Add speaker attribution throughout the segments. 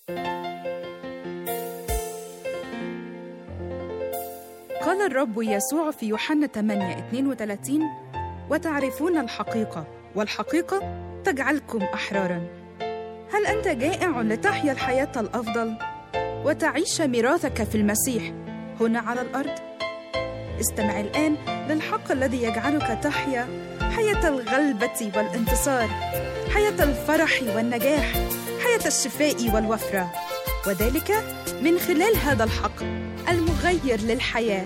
Speaker 1: قال الرب يسوع في يوحنا 8:32: وتعرفون الحقيقة والحقيقة تجعلكم أحراراً. هل أنت جائع لتحيا الحياة الأفضل وتعيش ميراثك في المسيح هنا على الأرض؟ استمع الآن للحق الذي يجعلك تحيا حياة الغلبة والانتصار، حياة الفرح والنجاح، حياة الشفاء والوفرة، وذلك من خلال هذا الحق المغير للحياة.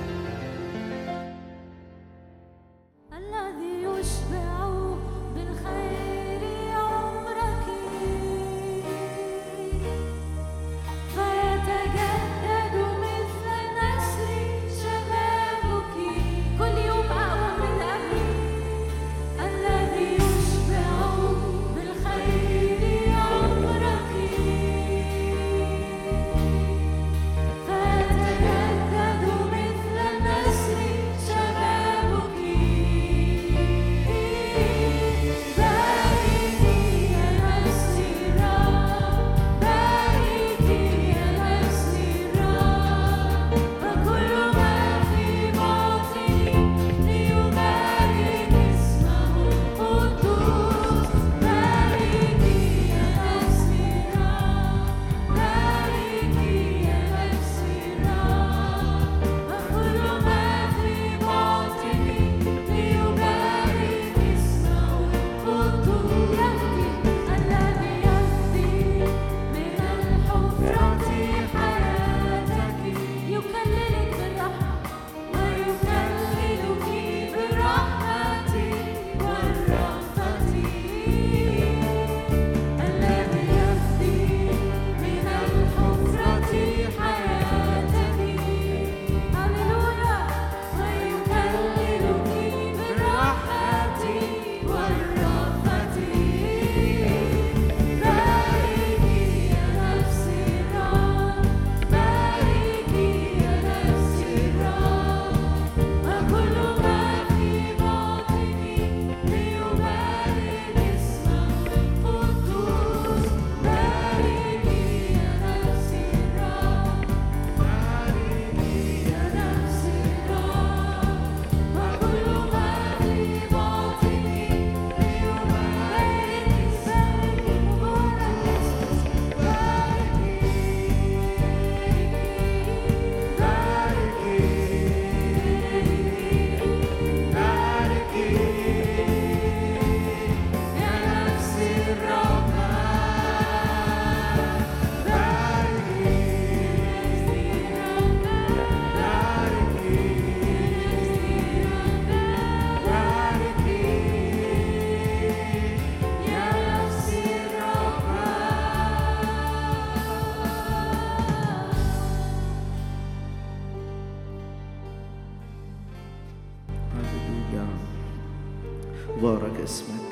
Speaker 2: بارك اسمك.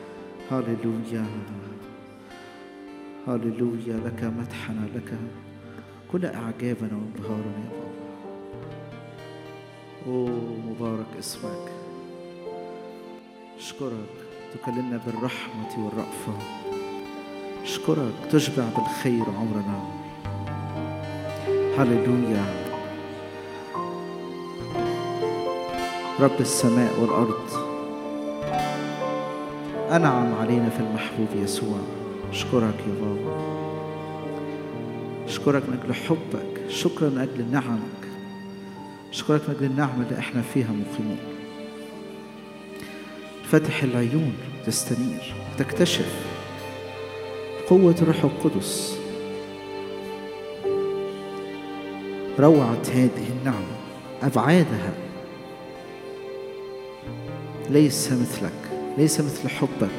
Speaker 2: هاليلويا هاليلويا، لك مدحنا، لك كل اعجابنا وانبهارنا يا بابا. مبارك اسمك. اشكرك تكلمنا بالرحمة والرأفة، اشكرك تشبع بالخير عمرنا. هاليلويا. رب السماء والأرض أنعم علينا في المحبوب يسوع. أشكرك يا بابا، أشكرك من أجل حبك، شكرا من أجل نعمك، أشكرك من أجل النعمة اللي إحنا فيها مقيمين. فتح العيون تستنير، تكتشف قوة الروح القدس. روعة هذه النعمة، أبعادها ليس مثلك، ليس مثل حبك.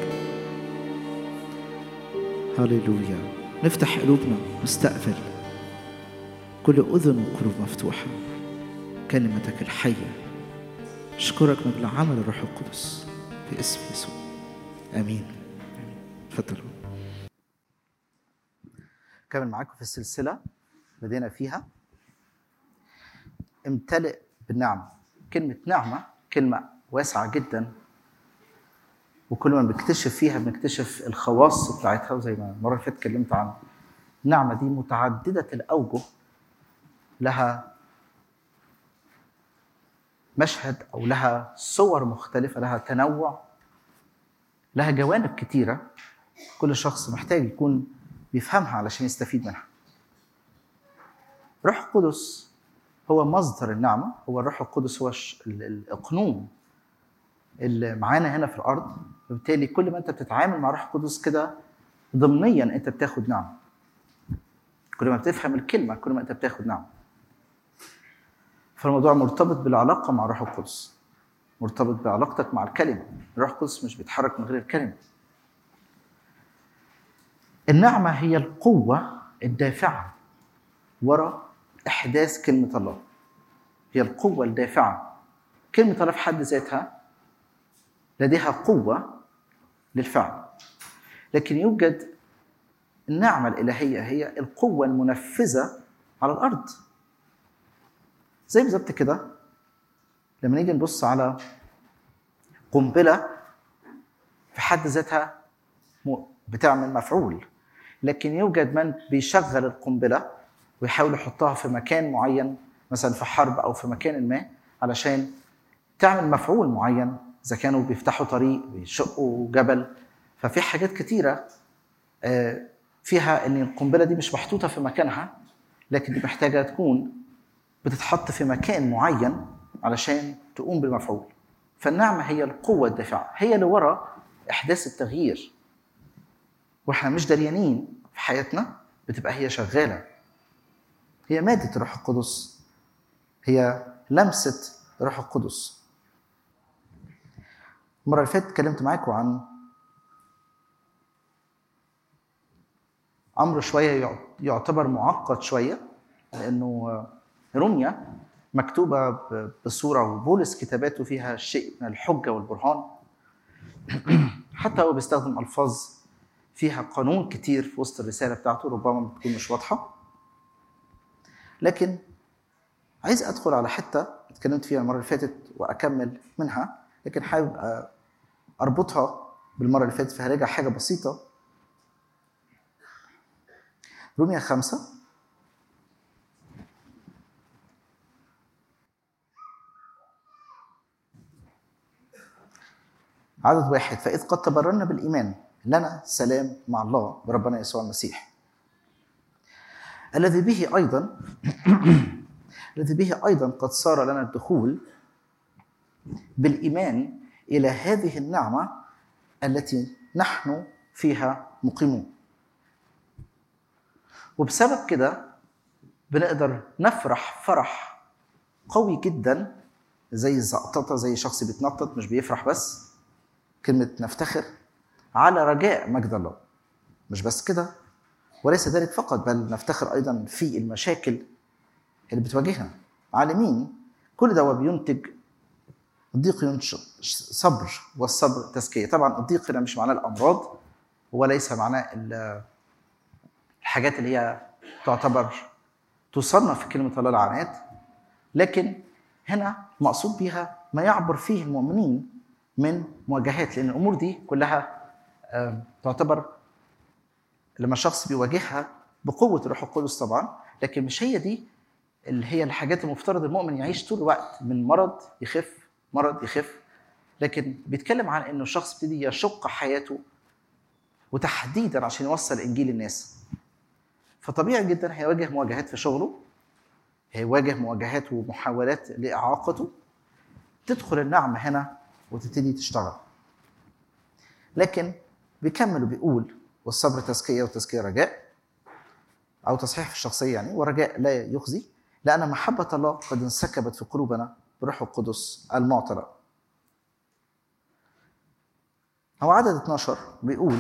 Speaker 2: هاليلويا. نفتح قلوبنا، نستقبل كل أذن وقلوب مفتوحة كلمتك الحية. أشكرك من أجل عمل الروح القدس في اسم يسوع، آمين. تفضلوا. كمل معاكم في السلسلة بدينا فيها امتلئ بالنعمة. كلمة نعمة كلمة واسعة جدا، وكل ما بنكتشف فيها بنكتشف الخواص بتاعتها، وزي ما المرة اللي فاتت اتكلمت عن النعمة دي متعددة الأوجه، لها مشهد أو لها صور مختلفة، لها تنوع، لها جوانب كتيرة. كل شخص محتاج يكون بيفهمها علشان يستفيد منها. روح القدس هو مصدر النعمة، هو الروح القدس هو الأقنوم اللي معانا هنا في الأرض. وبالتالي كل ما أنت بتتعامل مع روح القدس كده ضمنيا أنت بتاخد نعمة. كل ما بتفهم الكلمة كل ما أنت بتاخد نعمة. فالموضوع مرتبط بالعلاقة مع روح القدس، مرتبط بعلاقتك مع الكلمة. روح القدس مش بيتحرك من غير الكلمة. النعمة هي القوة الدافعة وراء إحداث كلمة الله. هي القوة الدافعة. كلمة الله في حد ذاتها لديها قوة للفعل، لكن يوجد النعمة الإلهية هي القوة المنفذة على الأرض. زي بالظبط كده لما نيجي نبص على قنبلة في حد ذاتها بتعمل مفعول، لكن يوجد من بيشغل القنبلة ويحاول يحطها في مكان معين، مثلا في حرب أو في مكان ما، علشان تعمل مفعول معين. إذا كانوا بيفتحوا طريق، بيشقوا جبل، ففي حاجات كتيرة فيها إن القنبلة دي مش محطوطة في مكانها، لكن دي محتاجة تكون بتتحط في مكان معين علشان تقوم بالمفعول. فالنعمة هي القوة الدافعة، هي اللي وراء إحداث التغيير. وإحنا مش دريانين في حياتنا بتبقى هي شغالة. هي مادة روح القدس، هي لمسة روح القدس. المرة اللي فاتت اتكلمت معاكم عن أمر شوية يعتبر معقد شوية، لأنه روميا مكتوبة بصورة، وبولس كتاباته فيها شيء من الحجة والبرهان. حتى هو بيستخدم ألفاظ فيها قانون كتير في وسط الرسالة بتاعته، ربما بتكون مش واضحة. لكن عايز أدخل على حتة اتكلمت فيها المرة اللي فاتت وأكمل منها، لكن حابب أربطها بالمرة اللي فاتت، فهرجع حاجة بسيطة. روميا 5 عدد 1: فإذ قد تبررنا بالإيمان لنا سلام مع الله بربنا يسوع المسيح، الذي به أيضا قد صار لنا الدخول بالإيمان إلى هذه النعمة التي نحن فيها مقيمون. وبسبب كده بنقدر نفرح فرح قوي جدا، زي الزقططة، زي شخص بيتنطط مش بيفرح بس. كلمة نفتخر على رجاء مجد الله. مش بس كده، وليس ذلك فقط، بل نفتخر أيضا في المشاكل اللي بتواجهنا، عالمين كل ده بينتج الضيق، ينشئ صبر، والصبر تزكية. طبعا الضيق هنا مش معناه الأمراض، وليس معناه الحاجات اللي هي تعتبر تصنف في كلمة الله العنات، لكن هنا مقصود بها ما يعبر فيه المؤمنين من مواجهات، لأن الأمور دي كلها تعتبر لما الشخص بيواجهها بقوة الروح القدس طبعا، لكن مش هي دي اللي هي الحاجات المفترض المؤمن يعيش طول الوقت من مرض يخف مرض يخف. لكن بيتكلم عن إنه الشخص ابتدي يشق حياته، وتحديدا عشان يوصل إنجيل للناس. فطبيعي جدا هيواجه مواجهات في شغله، هيواجه مواجهات ومحاولات لإعاقته. تدخل النعمة هنا وتبتدي تشتغل. لكن بيكمل وبيقول والصبر تزكية، والتزكية رجاء، أو تصحيح في الشخصية يعني، ورجاء لا يخزي، لأن محبة الله قد انسكبت في قلوبنا بروح القدس المعطرة. هو عدد 12 بيقول: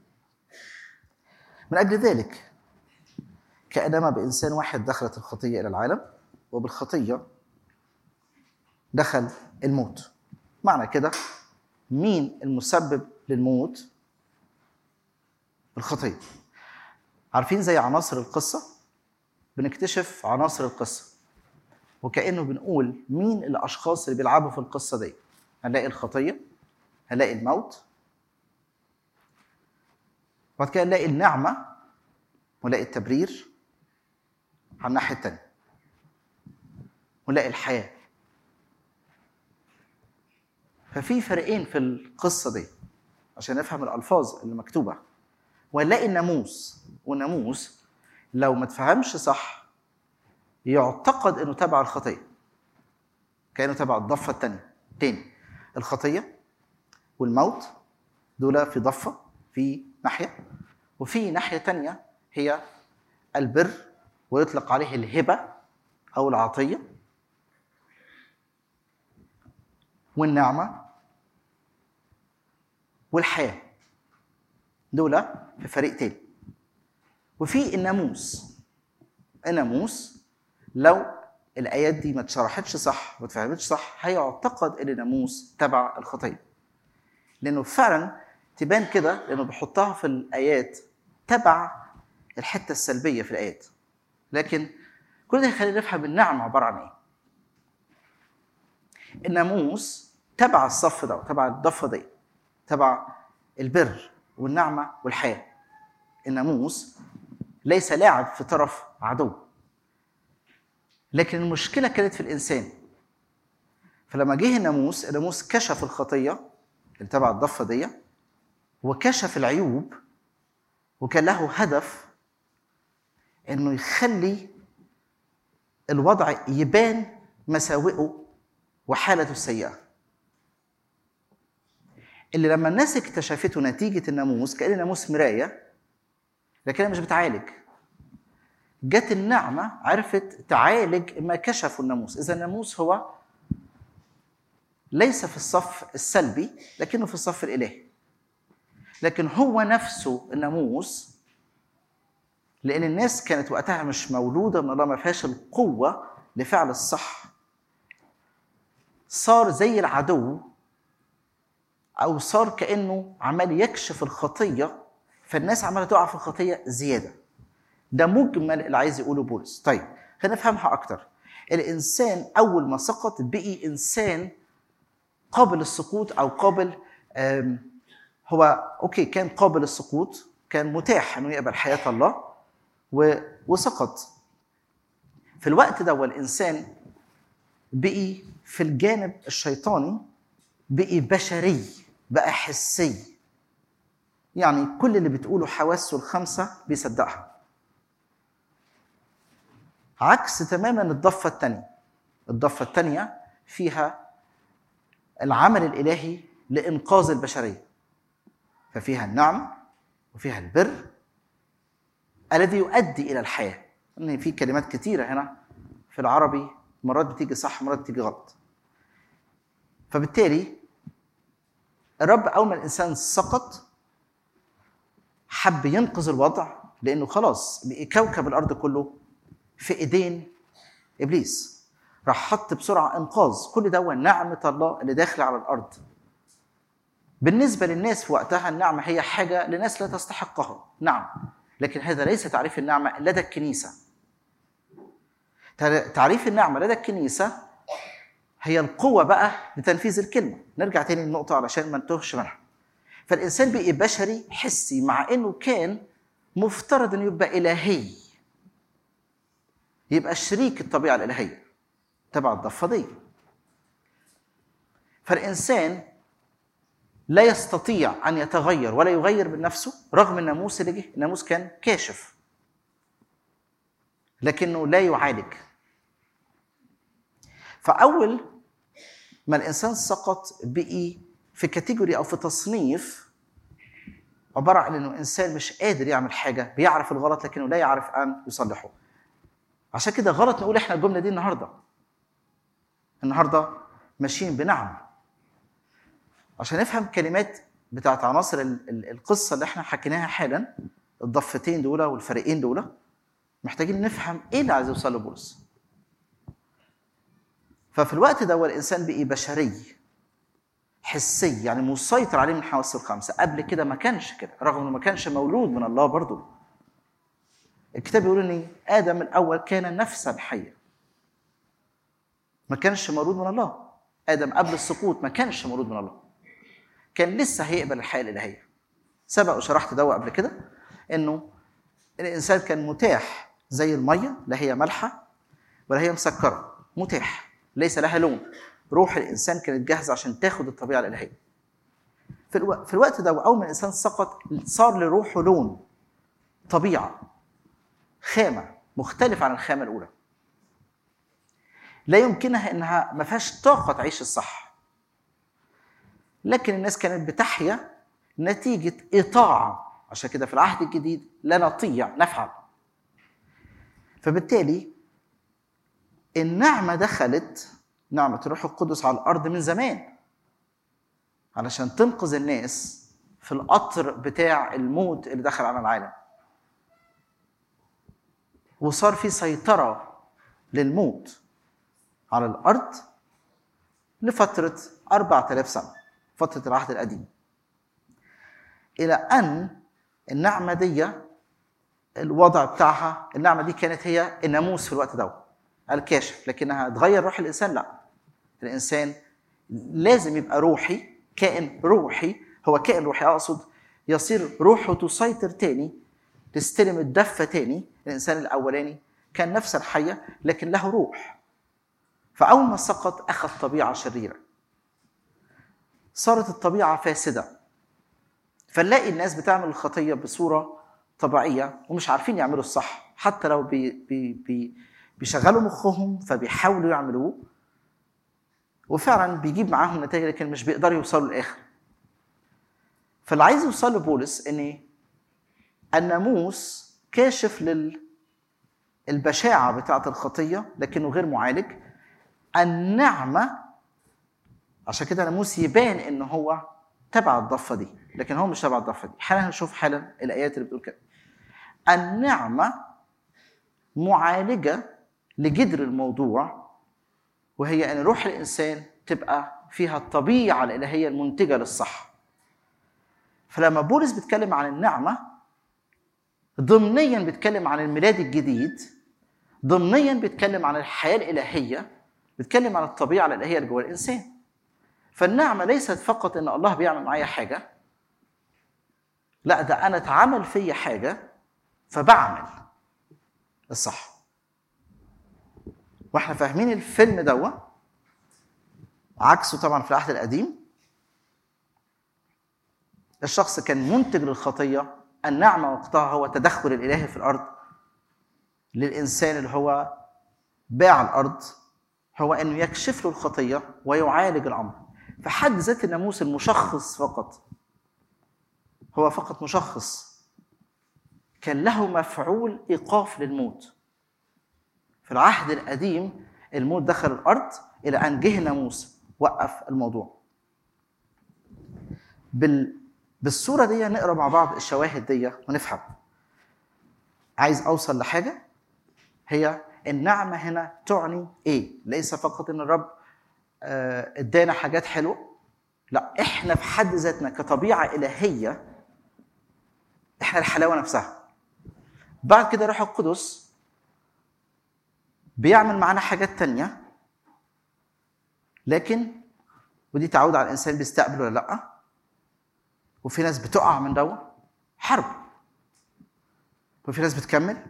Speaker 2: من أجل ذلك كأنما بإنسان واحد دخلت الخطية إلى العالم، وبالخطية دخل الموت. معنى كده مين المسبب للموت؟ الخطية. عارفين زي عناصر القصة، بنكتشف عناصر القصة وكأنه بنقول مين الأشخاص اللي بيلعبوا في القصة دي. هنلاقي الخطية، هنلاقي الموت، وبعد كده نلاقي النعمة، ونلاقي التبرير على الناحية التانية، ونلاقي الحياة. ففي فرقين في القصة دي عشان نفهم الألفاظ اللي مكتوبة. ونلاقي الناموس، والناموس لو ما تفهمش صح يعتقد انه تبع الخطية، كأنه تبع الضفة التانية. تاني، الخطية والموت دول في ضفة، في ناحية، وفي ناحية تانية هي البر، ويطلق عليه الهبة أو العطية، والنعمة والحياة. دول في فريق تاني. وفي الناموس. الناموس لو الآيات دي ما اتشرحتش صح وما اتفهمتش صح هيعتقد ان الناموس تبع الخطية، لأنه فعلا تبان كده، لأنه بيحطها في الآيات تبع الحتة السلبية في الآيات. لكن كل ده يخلينا نفهم النعمة عبارة عن ايه. الناموس تبع الصف ده، تبع الضفة دي، تبع البر والنعمة والحياة. الناموس ليس لاعب في طرف عدو، لكن المشكلة كانت في الإنسان. فلما جه الناموس كشف الخطية اللي تبع الضفة دي، وكشف العيوب، وكان له هدف إنه يخلي الوضع يبان مساوئه وحالته السيئة، اللي لما الناس اكتشفته نتيجة الناموس كأن الناموس مراية لكنها مش بتعالج. جت النعمة عرفت تعالج ما كشفوا الناموس. إذا الناموس هو ليس في الصف السلبي لكنه في الصف الإلهي، لكن هو نفسه الناموس، لأن الناس كانت وقتها مش مولودة من الله، ما فيهاش القوة لفعل الصح، صار زي العدو، أو صار كأنه عمال يكشف الخطية، فالناس عمالة تقع في الخطية زيادة. ده مجمل اللي عايز يقوله بولس. طيب خلينا نفهمها أكتر. الإنسان أول ما سقط بقي إنسان قابل للسقوط، أو قابل هو أوكي كان قابل للسقوط، كان متاح إنه يقبل حياة الله وسقط. في الوقت ده والإنسان بقي في الجانب الشيطاني، بقي بشري، بقى حسي، يعني كل اللي بتقوله حواسه الخمسة بيصدقها، عكس تماما الضفة الثانية. الضفة الثانية فيها العمل الإلهي لإنقاذ البشرية، ففيها النعمة وفيها البر الذي يؤدي إلى الحياة. إن في كلمات كتيرة هنا في العربي مرات بتيجي صح مرات بتيجي غلط. فبالتالي الرب أول ما الإنسان سقط حب ينقذ الوضع، لأنه خلاص بقى كوكب الأرض كله في إيدين إبليس. راح حط بسرعة إنقاذ كل ده ونعمة الله اللي داخل على الأرض. بالنسبة للناس في وقتها النعمة هي حاجة لناس لا تستحقها، نعم، لكن هذا ليس تعريف النعمة لدى الكنيسة. تعريف النعمة لدى الكنيسة هي القوة بقى لتنفيذ الكلمة. نرجع تاني للنقطة علشان ما نتوهش منها. فالإنسان بقى بشري حسي، مع إنه كان مفترض إنه يبقى إلهي، يبقى شريك الطبيعة الإلهية تبع الضفة دي. فالإنسان لا يستطيع أن يتغير ولا يغير من نفسه رغم الناموس اللي جه. الناموس كان كاشف لكنه لا يعالج. فأول ما الإنسان سقط بقي في كاتيجوري أو في تصنيف عبارة عن إنه إنسان مش قادر يعمل حاجة، بيعرف الغلط لكنه لا يعرف أن يصلحه. عشان كده غلط نقول إحنا الجملة دي النهاردة ماشيين بنعم. عشان نفهم كلمات بتاعت عناصر القصة اللي إحنا حكيناها حالا، الضفتين دول والفريقين دول، محتاجين نفهم إيه اللي عايز يوصل له بولس. ففي الوقت ده الإنسان بقي بشري حسي، يعني مسيطر عليه من حواسه الخمسة. قبل كده ما كانش كده، رغم إنه ما كانش مولود من الله برضو. الكتاب يقول إن آدم الأول كان نفسا حية، ما كانش مولود من الله. آدم قبل السقوط ما كانش مولود من الله، كان لسه هيقبل الحياة الإلهية. سبق وشرحت ده قبل كده إنه الإنسان كان متاح زي المية، لا هي مالحة ولا هي مسكرة، متاح ليس لها لون. روح الإنسان كانت جاهزة عشان تاخد الطبيعة الإلهية. في الوقت ده وأول ما الإنسان سقط صار لروحه لون، طبيعة، خامة مختلفة عن الخامة الأولى، لا يمكنها إنها ما فيهاش طاقة تعيش الصح. لكن الناس كانت بتحيا نتيجة إطاعة، عشان كده في العهد الجديد لا نطيع نفعل. فبالتالي النعمة دخلت، نعمة الروح القدس على الأرض من زمان علشان تنقذ الناس في القطر بتاع الموت اللي دخل على العالم، وصار في سيطرة للموت على الأرض لفترة 4000 سنة، فترة العهد القديم، إلى أن النعمة دي الوضع بتاعها، النعمة دي كانت هي الناموس في الوقت ده الكاشف. لكنها تغير روح الإنسان؟ لا، الإنسان لازم يبقى روحي، كائن روحي. هو كائن روحي، أقصد يصير روحه تسيطر تاني، تستلم الدفة تاني. الإنسان الأولاني كان نفس الحية لكن له روح، فأول ما سقط أخذ طبيعة شريرة، صارت الطبيعة فاسدة. فنلاقي الناس بتعمل الخطية بصورة طبيعية ومش عارفين يعملوا الصح، حتى لو بيشغلوا مخهم فبيحاولوا يعملوه، وفعلا بيجيب معاهم نتائج لكن مش بيقدروا يوصلوا للآخر. فاللي عايز يوصل لبولس ان الناموس كاشف للبشاعة بتاعة الخطية لكنه غير معالج. النعمة عشان كده الناموس يبان انه هو تبع الضفة دي، لكن هو مش تبع الضفة دي. حالا هنشوف حالا الآيات اللي بتقول كده. النعمة معالجة لجذر الموضوع، وهي أن روح الإنسان تبقى فيها الطبيعة الإلهية المنتجة للصح. فلما بولس بيتكلم عن النعمة ضمنيا بيتكلم عن الميلاد الجديد، ضمنيا بيتكلم عن الحياة الإلهية، بيتكلم عن الطبيعة الإلهية اللي جوه الإنسان. فالنعمة ليست فقط إن الله بيعمل معايا حاجة، لا، ده أنا اتعمل فيا حاجة فبعمل الصح. واحنا فاهمين الفيلم ده عكسه طبعا في العهد القديم. الشخص كان منتج للخطية، النعمة وقتها هو تدخل الإلهي في الأرض للإنسان اللي هو باع الأرض، هو أنه يكشف له الخطية ويعالج الأمر. فحد ذات الناموس المشخص فقط، هو فقط مشخص، كان له مفعول إيقاف للموت. في العهد القديم الموت دخل الأرض إلى أن جه الناموس وقف الموضوع. بالصورة دي نقرأ مع بعض الشواهد دي ونفهم. عايز أوصل لحاجة، هي النعمة هنا تعني إيه؟ ليس فقط إن الرب ادانا حاجات حلوة، لا، إحنا في حد ذاتنا كطبيعة إلهية إحنا الحلاوة نفسها. بعد كده روح القدس بيعمل معنا حاجات تانية، لكن ودي تعود على الإنسان بيستقبل ولا لأ. وفي ناس بتقع من دوا حرب، وفي ناس بتكمل.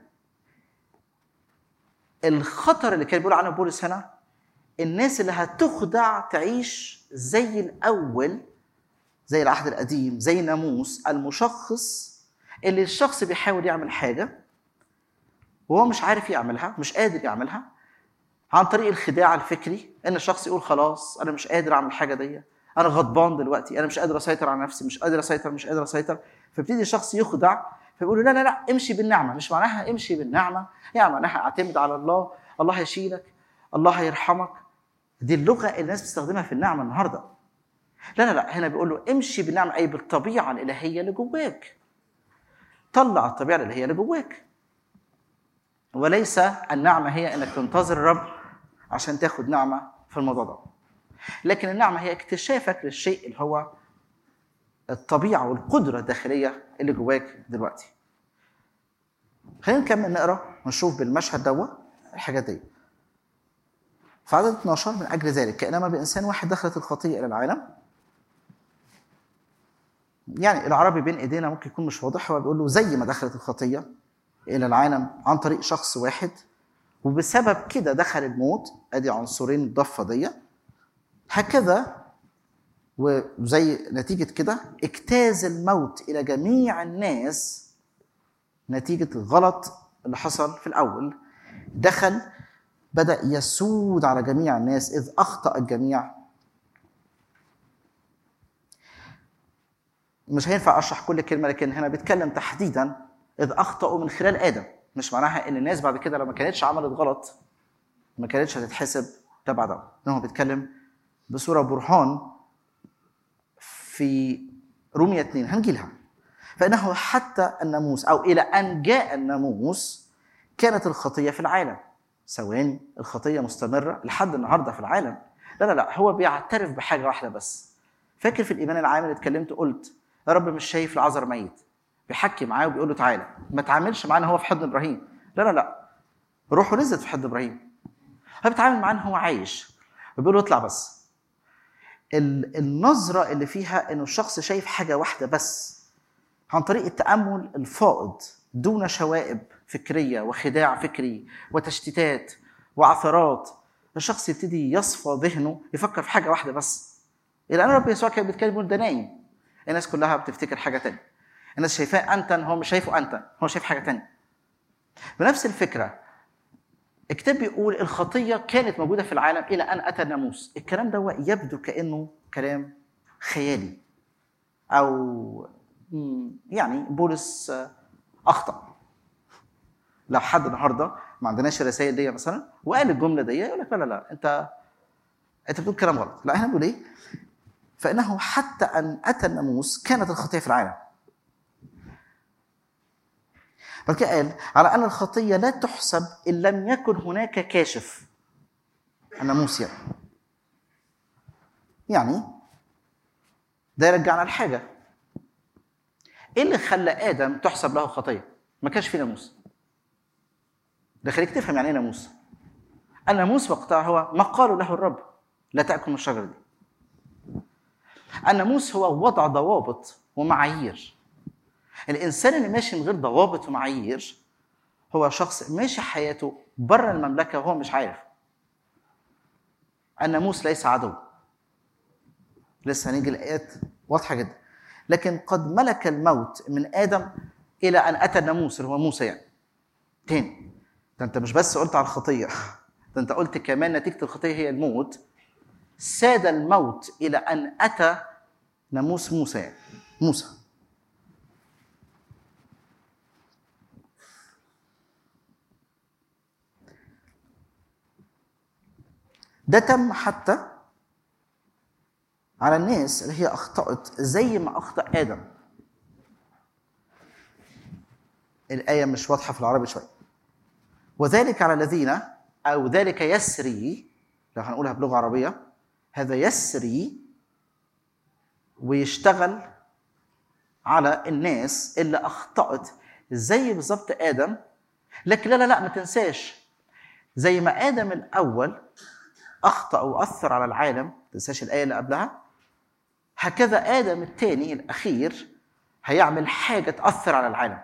Speaker 2: الخطر اللي كان بيقول عنه بولس هنا، الناس اللي هتخدع تعيش زي الأول، زي العهد القديم، زي الناموس المشخص، اللي الشخص بيحاول يعمل حاجة وهو مش عارف يعملها، مش قادر يعملها، عن طريق الخداع الفكري. ان الشخص يقول خلاص انا مش قادر اعمل حاجه دي، انا غضبان دلوقتي، انا مش قادر اسيطر على نفسي، مش قادر اسيطر. فبتدي الشخص يخدع، فيقول له لا امشي بالنعمه. مش معناها امشي بالنعمه يعني معناها اعتمد على الله، الله هيشيلك، الله هيرحمك. دي اللغه اللي الناس بتستخدمها في النعمه النهارده. لا، هنا بيقول له امشي بالنعمه، اي بالطبيعه الالهيه اللي جواك. طلع الطبيعه الالهيه اللي جواك، وليس النعمه هي انك تنتظر الرب عشان تاخد نعمة في الموضوع ده. لكن النعمة هي اكتشافك للشيء اللي هو الطبيعة والقدرة الداخلية اللي جواك دلوقتي. خلينا نكمل نقرأ ونشوف بالمشهد ده الحاجات دي. في عدد 12: من أجل ذلك كأنما بإنسان واحد دخلت الخطية إلى العالم. يعني العربي بين إيدينا ممكن يكون مش واضح، هو بيقول له زي ما دخلت الخطية الى العالم عن طريق شخص واحد، وبسبب كده دخل الموت. ادي عنصرين الضفه دي. هكذا وزي نتيجه كده اجتاز الموت الى جميع الناس نتيجه الغلط اللي حصل في الاول. دخل بدأ يسود على جميع الناس إذ أخطأ الجميع. مش هينفع أشرح كل كلمة، لكن هنا بيتكلم تحديداً إذ أخطأوا من خلال آدم. مش معناها إن الناس بعد كده لو ما كانتش عملت غلط ما كانتش هتتحسب تبع ده. إنه بيتكلم بصورة برهان في رومية 2 هنجيلها. فإنه حتى الناموس أو إلى أن جاء الناموس كانت الخطية في العالم. ثواني، الخطية مستمرة لحد النهاردة في العالم؟ لا، هو بيعترف بحاجة واحدة بس. فاكر في الإيمان العام اللي اتكلمت قلت يا رب مش شايف العذر ميت، بيحكي معاه وبيقول له تعالى. ما تعاملش معاه هو في حضن إبراهيم، لا، روحه نزلت في حضن إبراهيم. هو بيتعامل معاه هو عايش، وبيقول له اطلع بس. النظرة اللي فيها إنه الشخص شايف حاجة واحدة بس عن طريق التأمل الفائض دون شوائب فكرية وخداع فكري وتشتيتات وعثرات. الشخص يبتدي يصفى ذهنه يفكر في حاجة واحدة بس. إلى أن رب يسوع كان بيتكلم يقول ده نايم. الناس كلها بتفتكر حاجة تانية. الناس شايفاه أنتن، هو مش شايفه أنتن، هو شايف حاجة تانية. بنفس الفكرة الكتاب بيقول الخطية كانت موجودة في العالم إلى أن أتى الناموس. الكلام ده يبدو كأنه كلام خيالي، أو يعني بولس أخطأ. لو حد النهارده ما عندناش الرسائل دي مثلا وقال الجمله دي يقول لك لا انت بتقول كلام غلط. لا، احنا بنقول ايه؟ فانه حتى ان اتى الناموس كانت الخطيه في العالم. بل قال على ان الخطيه لا تحسب ان لم يكن هناك كاشف. الناموس يعني ده يرجعنا لحاجه. ايه اللي خلى ادم تحسب له خطيه؟ ما كانش في ناموس. ده خليك تفهم يعني ايه ناموس. الناموس وقتها هو ما قالوا له الرب لا تأكل من الشجرة دي. الناموس هو وضع ضوابط ومعايير. الإنسان اللي ماشي من غير ضوابط ومعايير هو شخص ماشي حياته بره المملكة وهو مش عارف. الناموس ليس عدو. لسه هنيجي الآيات واضحة جدا. لكن قد ملك الموت من آدم إلى أن أتى الناموس اللي هو موسى. يعني تاني، ده أنت مش بس قلت على الخطية، ده أنت قلت كمان نتيجة الخطية هي الموت. ساد الموت إلى أن أتى ناموس موسى. يعني موسى ده تم حتى على الناس اللي هي أخطأت زي ما أخطأ آدم. الآية مش واضحة في العربي شوية. وذلك على الذين، أو ذلك يسري، لو هنقولها بلغة عربية، هذا يسري ويشتغل على الناس اللي أخطأت زي بالضبط آدم. لكن لا ما تنساش، زي ما آدم الأول أخطأ وأثر على العالم، ما تنساش الآية اللي قبلها، هكذا آدم الثاني الأخير هيعمل حاجة تأثر على العالم.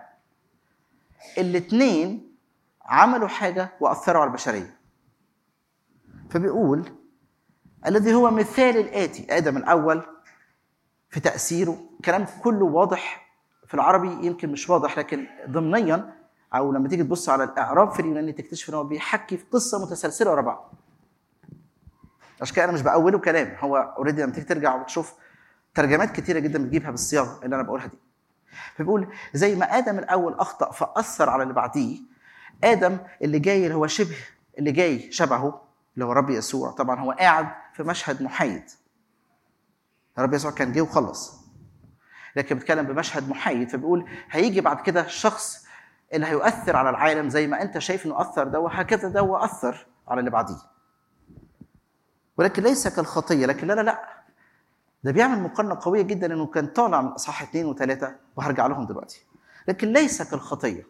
Speaker 2: الاثنين عملوا حاجة وأثروا على البشرية. فبيقول الذي هو مثال الآتي. آدم الأول في تأثيره كلام كله واضح في العربي، يمكن مش واضح لكن ضمنيا، أو لما تيجي تبص على الإعراب في اليوناني تكتشف أنه بيحكي في قصة متسلسلة ورا بعض. عشان كده أنا مش بأوله كلام، هو أوريدي لما تيجي ترجع وتشوف ترجمات كتيرة جدا بتجيبها بالصياغة اللي أنا بقولها دي. فبيقول زي ما آدم الأول أخطأ فأثر على اللي بعديه، آدم اللي جاي اللي هو اللي جاي شبهه اللي هو رب يسوع. طبعا هو قاعد في مشهد محايد، رب يسوع كان جه وخلص، لكن بيتكلم بمشهد محايد. فبيقول هيجي بعد كده الشخص اللي هيؤثر على العالم زي ما أنت شايف إنه أثر ده، وهكذا ده أثر على اللي بعديه. ولكن ليس كالخطية. لكن لا، ده بيعمل مقارنة قوية جدا إنه كان طالع من أصحاح 2 و3 وهرجع لهم دلوقتي. لكن ليس كالخطية.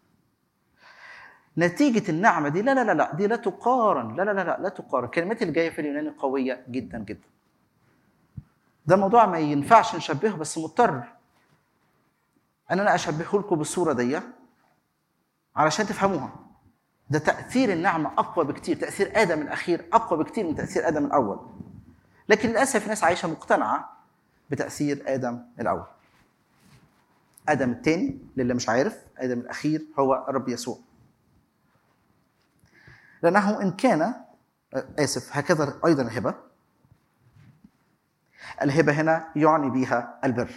Speaker 2: نتيجة النعمة دي لا دي لا تقارن. لا تقارن. الكلمات اللي جاية في اليوناني قوية جدا جدا. ده موضوع ما ينفعش نشبهه، بس مضطر أن أنا أشبهه لكم بالصورة دي علشان تفهموها. ده تأثير النعمة أقوى بكتير، تأثير آدم الأخير أقوى بكتير من تأثير آدم الأول. لكن للأسف الناس عايشة مقتنعة بتأثير آدم الأول. آدم الثاني للي مش عارف، آدم الأخير هو الرب يسوع. لأنه إن كان هكذا أيضا الهبة هنا يعني بها البر.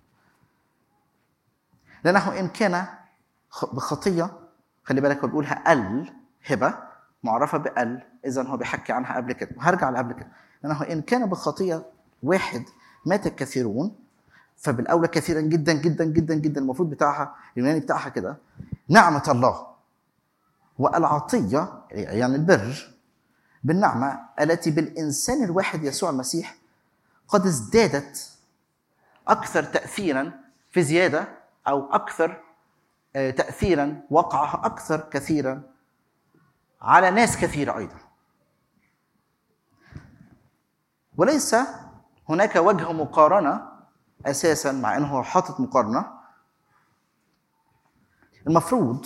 Speaker 2: لأنه إن كان بخطية، خلي بالك هو بيقولها الهبة معرفة بال، إذن هو بيحكي عنها قبل كده، وهرجع لقبل كده. لأنه إن كان بخطية واحد مات الكثيرون، فبالأولى كثيرا جدا جدا جدا جدا. المفروض بتاعها اليوناني بتاعها كده، نعمة الله والعطية يعني البر بالنعمة التي بالإنسان الواحد يسوع المسيح قد ازدادت أكثر تأثيرا في زيادة، أو أكثر تأثيرا وقعها أكثر كثيرا على ناس كثيرة أيضا. وليس هناك وجه مقارنة أساسا، مع أنه حاطط مقارنة. المفروض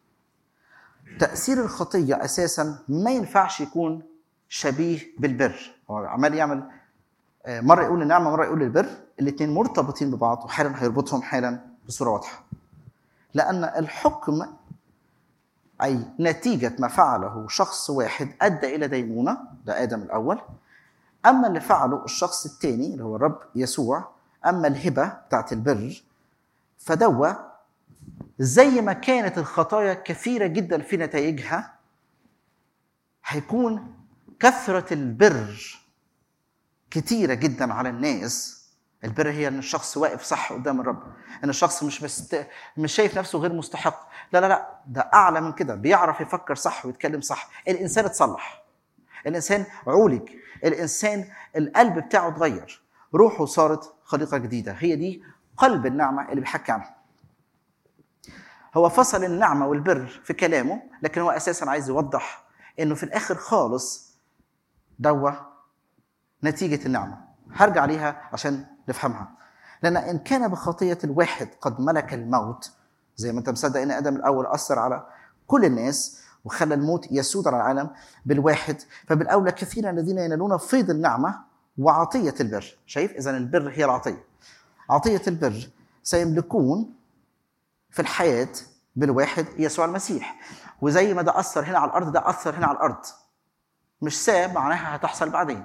Speaker 2: تأثير الخطية أساسا ما ينفعش يكون شبيه بالبر. هو عمال يعمل مرة يقول النعمة مرة يقول البر، الاثنين مرتبطين ببعض، وحالا هيربطهم حالا بصورة واضحة. لأن الحكم أي نتيجة ما فعله شخص واحد أدى إلى دينونة، ده آدم الأول. أما اللي فعله الشخص الثاني اللي هو الرب يسوع، أما الهبة بتاعت البر، فدوا زي ما كانت الخطايا كثيرة جدا في نتائجها، هيكون كثرة البر كثيرة جدا على الناس. البر هي أن الشخص واقف صح قدام الرب، أن الشخص مش شايف نفسه غير مستحق، لا، ده أعلى من كده، بيعرف يفكر صح ويتكلم صح. الإنسان اتصلح، الإنسان عولج، الإنسان القلب بتاعه اتغير، روحه صارت خليقة جديدة. هي دي قلب النعمة اللي بيحكي عنها. هو فصل النعمة والبر في كلامه، لكن هو أساساً عايز يوضح إنه في الآخر خالص دوا نتيجة النعمة. هرجع ليها عشان نفهمها. لأن إن كان بخطية الواحد قد ملك الموت، زي ما أنت مصدق إن آدم الأول أثر على كل الناس وخلى الموت يسود على العالم بالواحد، فبالأولى كثيرا الذين ينالون فيض النعمة وعطية البر. شايف؟ إذن البر هي العطية. عطية البر سيملكون في الحياة بالواحد يسوع المسيح. وزي ما ده أثر هنا على الأرض، ده أثر هنا على الأرض. مش ساب معناها هتحصل بعدين.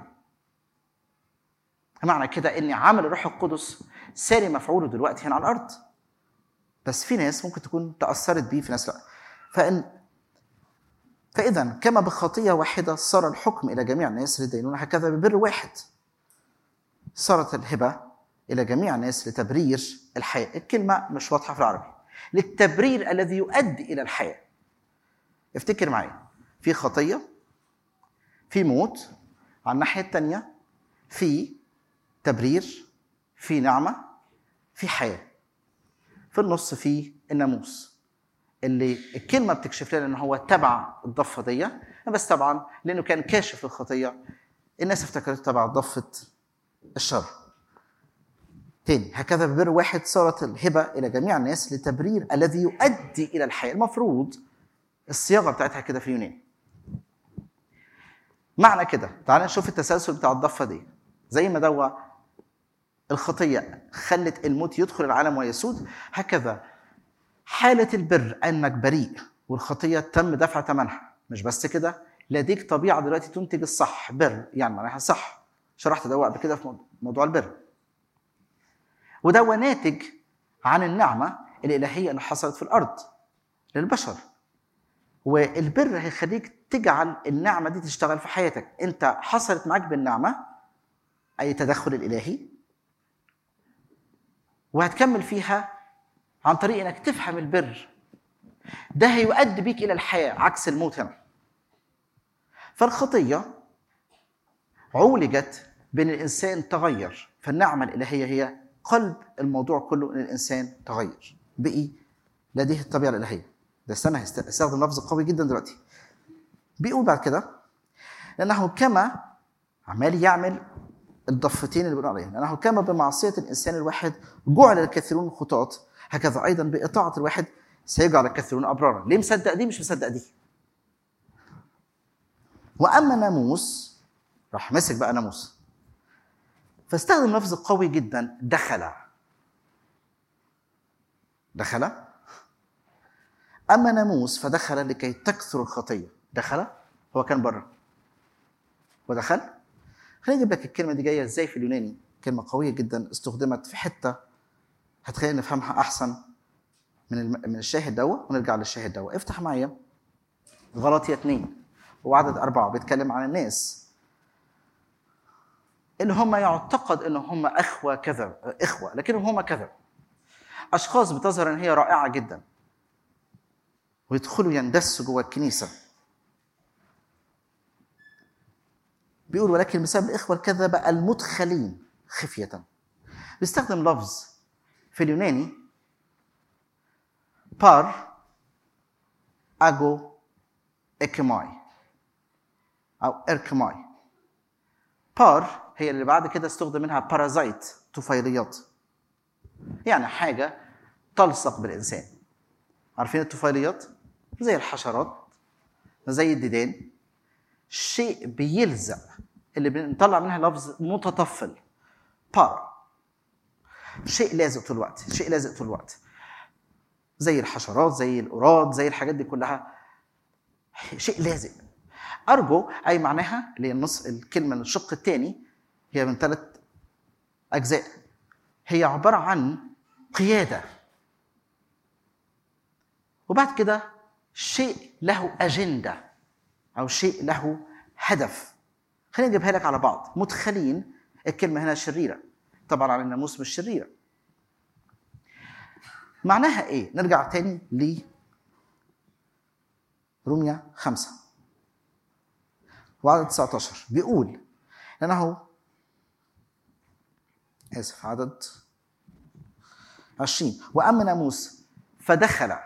Speaker 2: معنى كده إن عمل الروح القدس ساري مفعوله دلوقتي هنا على الأرض، بس في ناس ممكن تكون تأثرت بيه، في ناس لا. فإذا كما بخطية واحدة صار الحكم إلى جميع الناس للدينونة، هكذا ببر واحد صارت الهبة إلى جميع الناس لتبرير الحياة. الكلمة مش واضحة في العربي. للتبرير الذي يؤدي إلى الحياة. افتكر معي، في خطية، في موت، على الناحية التانية في تبرير، في نعمة، في حياة. في النص في الناموس اللي الكلمة بتكشف لنا أنه هو تبع الضفة دي، بس طبعا لأنه كان كاشف الخطية الناس افتكرت تبع ضفة الشر. تاني، هكذا ببر واحد صارت الهبة إلى جميع الناس لتبرير الذي يؤدي إلى الحياة. المفروض الصياغة بتاعتها كده في اليونان. معنى كده، تعال نشوف التسلسل بتاع الضفة دي. زي ما دوا الخطية خلت الموت يدخل العالم ويسود، هكذا حالة البر أنك بريء والخطية تم دفع ثمنها. مش بس كده، لديك طبيعة دلوقتي تنتج الصح، بر يعني معناها صح. شرحت ده قبل كده في موضوع البر، وده ناتج عن النعمة الإلهية اللي حصلت في الأرض للبشر. والبر هيخليك تجعل النعمة دي تشتغل في حياتك. أنت حصلت معك بالنعمة أي تدخل الإلهي، وهتكمل فيها عن طريق أنك تفهم البر. ده هيؤدي بيك إلى الحياة عكس الموت هنا. فالخطية عولجت بين الإنسان تغير، فالنعمة الإلهية هي قلب الموضوع كله، ان الانسان تغير بقي لديه الطبيعه الالهيه. ده استنى هستخدم لفظ قوي جدا دلوقتي. بيقول بعد كده لانه كما عمال يعمل الضفتين اللي بنقول عليهم، لانه كما بمعصيه الانسان الواحد جعل الكثيرون خطاة، هكذا ايضا باطاعه الواحد سيجعل الكثيرون أبرارا. ليه مصدق دي مش مصدق دي؟ وأما ناموس، راح مسك بقى ناموس فاستخدم لفظ قوي جدا، دخل. أما ناموس فدخل لكي تكثر الخطية. دخل، هو كان بره ودخل. خليني أجيب لك الكلمة دي جاية إزاي في اليوناني. كلمة قوية جدا استخدمت في حتة هتخلينا نفهمها أحسن من الشاهد ده، ونرجع للشاهد ده. افتح معايا غلاطية 2 وعدد 4. بيتكلم عن الناس اللي هم يعتقد إن هم إخوة لكنهم هم كذب. أشخاص بتظهر إن هي رائعة جدا ويدخلوا يندسوا جوه الكنيسة. بيقول ولكن بسبب الإخوة الكذبة المدخلين خفية. بيستخدم لفظ في اليوناني بار أجو إكماي أو إركماي. بار هي اللي بعد كده استخدم منها بارازايت، طفيليات، يعني حاجة تلصق بالإنسان. عارفين الطفيليات؟ زي الحشرات، زي الديدان، شيء بيلزق اللي بنطلع منها لفظ متطفل. بار، شيء لازق طول الوقت، زي الحشرات، زي القراد، زي الحاجات دي كلها، شيء لازق. أرجو أي معناها اللي هي الكلمة الشق الثاني هي من 3 أجزاء. هي عبارة عن قيادة، وبعد كده شيء له أجندة أو شيء له هدف. خلينا نجيبها لك على بعض. مدخلين، الكلمة هنا شريرة، طبعا على الناموس مش شريرة. معناها إيه؟ نرجع تاني لرومية 5 وعدد 19. بيقول لأنه عدد 20 وأما ناموس فدخل.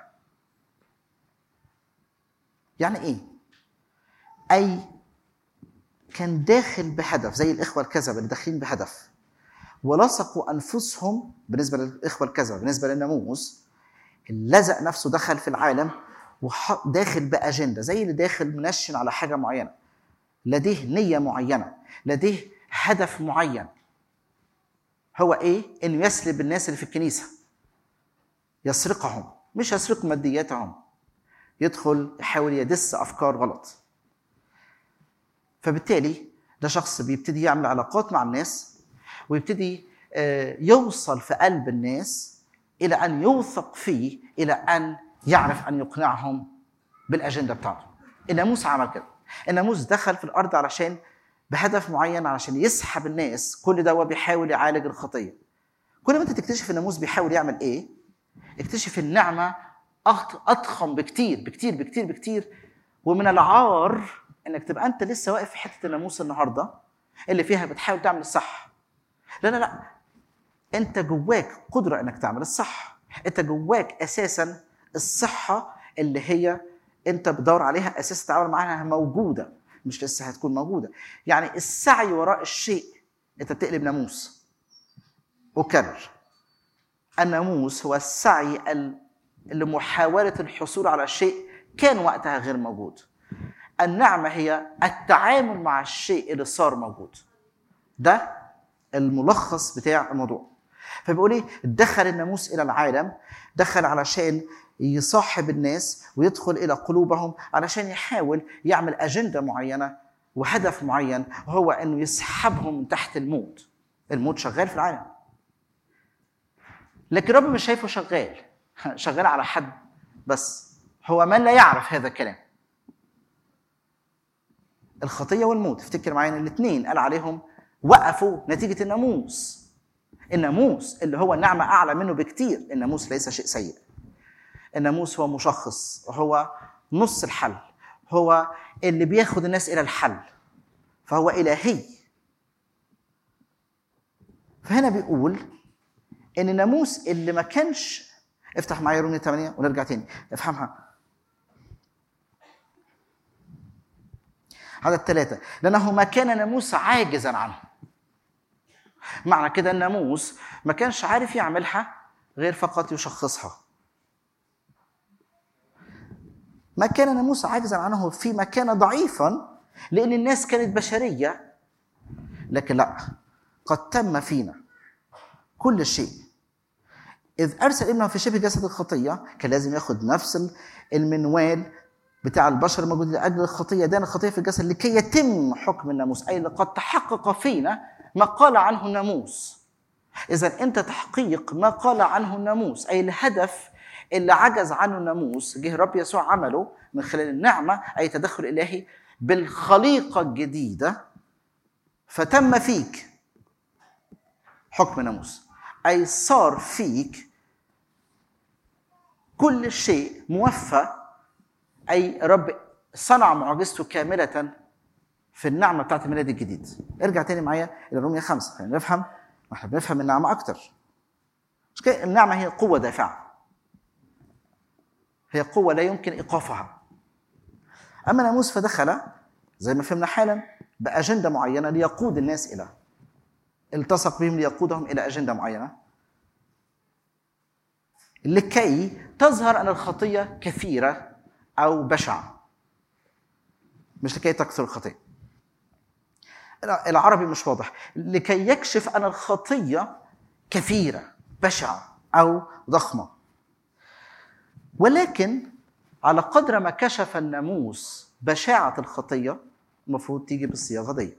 Speaker 2: يعني إيه؟ أي كان داخل بهدف، زي الإخوة الكذبة اللي داخلين بهدف ولصقوا أنفسهم. بالنسبة للإخوة الكذبة، بالنسبة للناموس لزق نفسه، دخل في العالم وداخل بأجندة، زي اللي داخل منشن على حاجة معينة، لديه نية معينة، لديه هدف معين. هو إيه؟ إنه يسلب الناس اللي في الكنيسة، يسرقهم، مش يسرق مادياتهم، يدخل يحاول يدس أفكار غلط. فبالتالي ده شخص بيبتدي يعمل علاقات مع الناس ويبتدي يوصل في قلب الناس إلى أن يوثق فيه، إلى أن يعرف أن يقنعهم بالأجندة بتاعته. الناموس عمل كده. الناموس دخل في الأرض علشان بهدف معين، علشان يسحب الناس. كل ده بيحاول يعالج الخطية. كل ما أنت تكتشف الناموس بيحاول يعمل إيه، اكتشف النعمة أضخم بكتير بكتير بكتير بكتير. ومن العار انك تبقى انت لسه واقف في حته الناموس النهارده اللي فيها بتحاول تعمل الصح. لا لا لا، انت جواك قدره انك تعمل الصح. انت جواك اساسا الصحه اللي هي انت بتدور عليها، اساس التعامل معاها موجوده، مش لسه هتكون موجوده. يعني السعي وراء الشيء انت بتقلب ناموس. اكرر، الناموس هو السعي لمحاوله الحصول على شيء كان وقتها غير موجود. النعمة هي التعامل مع الشيء اللي صار موجود. ده الملخص بتاع الموضوع. فبيقول ايه؟ دخل الناموس إلى العالم، دخل علشان يصاحب الناس ويدخل إلى قلوبهم علشان يحاول يعمل أجندة معينة وهدف معين، وهو أنه يسحبهم من تحت الموت. الموت شغال في العالم، لكن رب مش شايفه شغال على حد بس، هو من لا يعرف هذا الكلام. الخطية والموت، افتكر معايا الاثنين قال عليهم وقفوا نتيجة الناموس. الناموس اللي هو النعمة أعلى منه بكتير. الناموس ليس شيء سيء. الناموس هو مشخص، هو نص الحل، هو اللي بياخد الناس إلى الحل، فهو إلهي. فهنا بيقول إن الناموس اللي ما كانش، افتح معايا رومية 8 ونرجع تاني افهمها. عدد 3 لأنه ما كان ناموس عاجزا عنه. معنى كده الناموس ما كانش عارف يعملها غير فقط يشخصها. ما كان ناموس عاجزا عنه فيما كان ضعيفا لأن الناس كانت بشرية، لكن لا، قد تم فينا كل شيء إذ أرسل ابنه في شبه جسد الخطية. كان لازم ياخد نفس المنوال بتاع البشر الموجود لأجل الخطية، دان الخطية في الجسد لكي يتم حكم الناموس، أي لقد تحقق فينا ما قال عنه الناموس. إذا أنت تحقيق ما قال عنه الناموس، أي الهدف اللي عجز عنه الناموس، جه رب يسوع عمله من خلال النعمة، أي تدخل إلهي بالخليقة الجديدة، فتم فيك حكم الناموس، أي صار فيك كل شيء موفى، أي رب صنع معجزته كاملة في النعمة بتاعت الميلاد الجديد. ارجع تاني معايا إلى رومية 5، خلينا نفهم، واحنا بنفهم النعمة أكتر. مش كده؟ النعمة هي قوة دافعة، هي قوة لا يمكن إيقافها. أما الناموس فدخل زي ما فهمنا حالا بأجندة معينة ليقود الناس إلى، التصق بهم ليقودهم إلى أجندة معينة، لكي تظهر أن الخطية كثيرة أو بشعة، مش لكي تكثر الخطية. العربي مش واضح. لكي يكشف أن الخطية كثيرة بشعة أو ضخمة. ولكن على قدر ما كشف الناموس بشاعة الخطية، المفروض تيجي بالصياغة دي،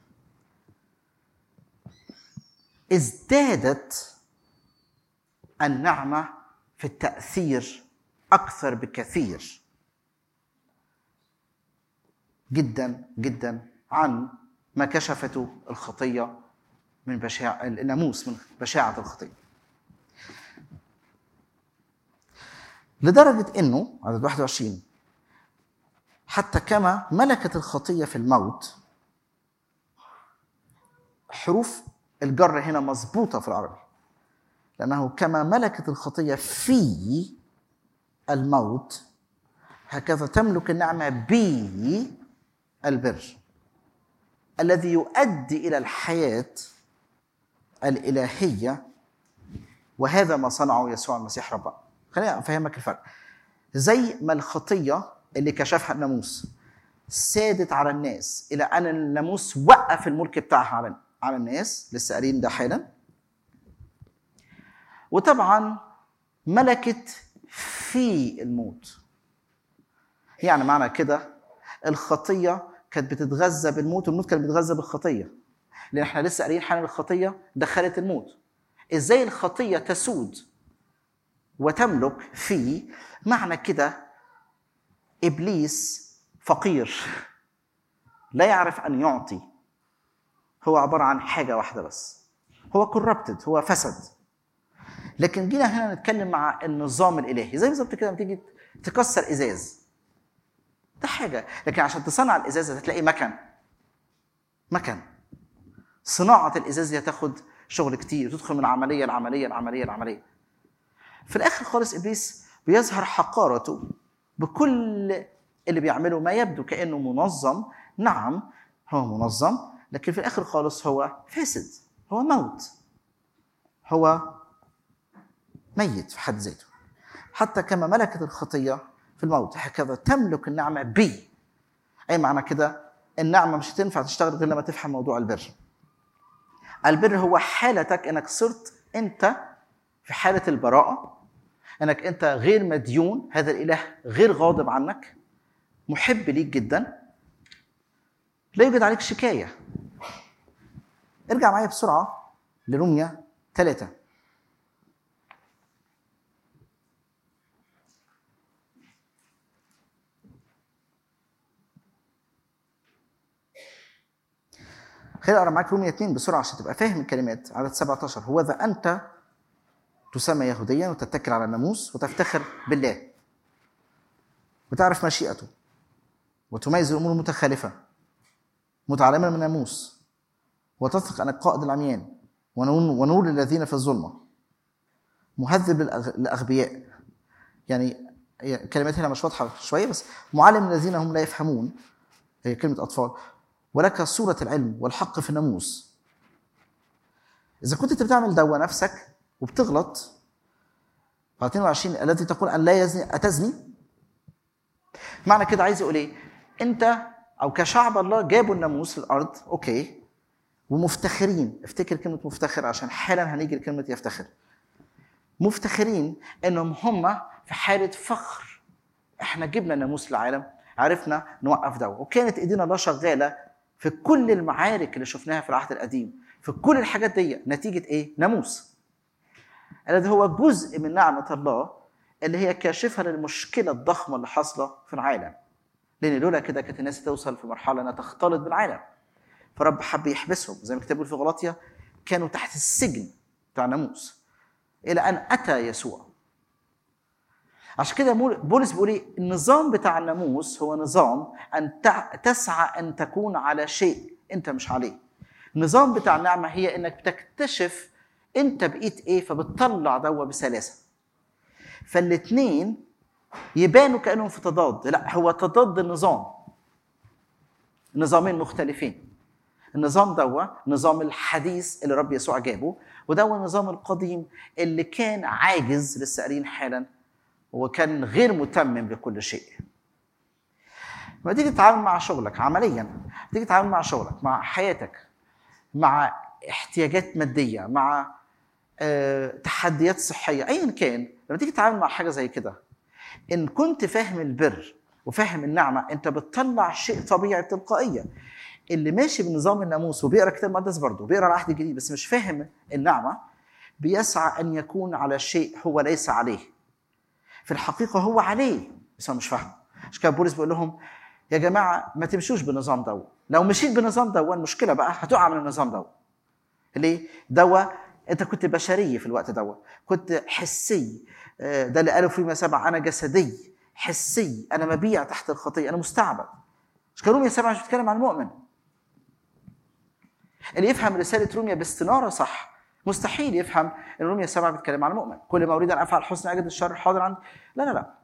Speaker 2: ازدادت النعمة في التأثير أكثر بكثير جدا جدا عن ما كشفته الخطية من بشاعة الناموس، من بشاعة الخطية. لدرجة إنه عدد 21 حتى كما ملكت الخطية في الموت. حروف الجر هنا مظبوطة في العربي، لأنه كما ملكت الخطية في الموت هكذا تملك النعمة بالبر الذي يؤدي إلى الحياة الإلهية، وهذا ما صنعه يسوع المسيح ربنا. خليني أفهمك الفرق. زي ما الخطية اللي كشفها الناموس سادت على الناس إلى أن الناموس وقف الملك بتاعها على الناس، لسه قارين ده حالا، وطبعا ملكت في الموت. يعني معنى كده الخطية كانت بتتغذى بالموت، والموت كان بيتغذى بالخطية، لأن احنا لسه قارين حالا الخطية دخلت الموت. إزاي الخطية تسود وتملك فيه؟ معنى كده إبليس فقير لا يعرف أن يعطي، هو عبارة عن حاجة واحدة بس، هو corrupted، هو فسد. لكن جينا هنا نتكلم مع النظام الإلهي، زي بالظبط كده لما تيجي تكسر إزاز، ده حاجة، لكن عشان تصنع الإزاز هتلاقي مكن. صناعة الإزاز دي هتاخد شغل كتير، تدخل من عملية لعملية. في الآخر خالص إبليس بيظهر حقارته بكل اللي بيعمله، ما يبدو كأنه منظم. نعم هو منظم، لكن في الآخر خالص هو فاسد، هو موت، هو ميت في حد ذاته. حتى كما ملكت الخطية في الموت هكذا تملك النعمة بي. أي معنى كده النعمة مش هتنفع تشتغل غير لما تفهم موضوع البر. البر هو حالتك انك صرت انت في حالة البراءة، انك انت غير مديون، هذا الاله غير غاضب عنك، محب ليك جدا، لا يوجد عليك شكاية. ارجع معايا بسرعة لرومية 3. خليني أقرأ معاك رومية 2 بسرعة عشان تبقى فاهم الكلمات. عدد 17: هو ذا أنت تسمى يهوديا وتتكل على الناموس وتفتخر بالله وتعرف مشيئته وتميز الأمور المتخالفة متعلما من الناموس وتثق أنك قائد العميان ونور الذين في الظلمة مهذب للأغبياء. يعني كلمات هنا مش واضحة شوية، بس معلم الذين هم لا يفهمون، هي كلمة أطفال، ولك صورة العلم والحق في الناموس. إذا كنت أنت بتعمل دوا نفسك وبتغلط، 22 الذي تقول أن لا يزني أتزني، معنى كده عايز يقول ايه؟ انت او كشعب الله جابوا الناموس الارض، اوكي، ومفتخرين. افتكر كلمه مفتخر عشان حالا هنيجي لكلمه يفتخر. مفتخرين انهم هم في حاله فخر. احنا جبنا الناموس للعالم، عرفنا نوقف ده، وكانت ايدينا الله شغاله في كل المعارك اللي شفناها في العهد القديم، في كل الحاجات دي نتيجه ايه؟ ناموس. الذي هو جزء من نعمه الله اللي هي كاشفه للمشكله الضخمه اللي حاصله في العالم. لان لولا كده كانت الناس توصل في مرحله انها تختلط بالعالم. فرب حب يحبسهم زي ما كتبوا في غلاطيا، كانوا تحت السجن بتاع الناموس الى ان اتى يسوع. عشان كده بولس بيقول ايه؟ النظام بتاع الناموس هو نظام ان تسعى ان تكون على شيء انت مش عليه. النظام بتاع النعمه هي انك بتكتشف انت بقيت ايه، فبتطلع دوا بسلاسه. فالاثنين يبانوا كانهم في تضاد، لا، هو تضاد النظام، نظامين مختلفين. النظام دوا نظام الحديث اللي رب يسوع جابه، ودوا النظام القديم اللي كان عاجز لسه قارين حالا، وكان غير متمم بكل شيء. لما تيجي تتعامل مع شغلك عمليا، تيجي تتعامل مع شغلك، مع حياتك، مع احتياجات ماديه، مع تحديات صحيه، ايا كان، لما تيجي تتعامل مع حاجه زي كده، ان كنت فاهم البر وفاهم النعمه، انت بتطلع شيء طبيعي تلقائيا. اللي ماشي بنظام الناموس وبيقرا الكتاب المقدس برضه، بيقرا العهد الجديد بس مش فاهم النعمه، بيسعى ان يكون على شيء هو ليس عليه. في الحقيقه هو عليه بس هو مش فاهم. عشان كده بولس بيقول لهم يا جماعه ما تمشوش بالنظام ده. لو مشيت بالنظام ده المشكله بقى هتقع من النظام ده. ليه؟ انت كنت بشري في الوقت كنت حسي. ده اللي قالوا في رومية 7، انا جسدي حسي، انا مبيع تحت الخطيه، انا مستعبد. مش كان رومية 7 مش بيتكلم عن المؤمن. اللي يفهم رساله رومية باستناره صح مستحيل يفهم ان رومية 7 بيتكلم عن المؤمن. كل ما اريد ان افعل الحسن اجد الشر حاضر عندي. لا لا لا،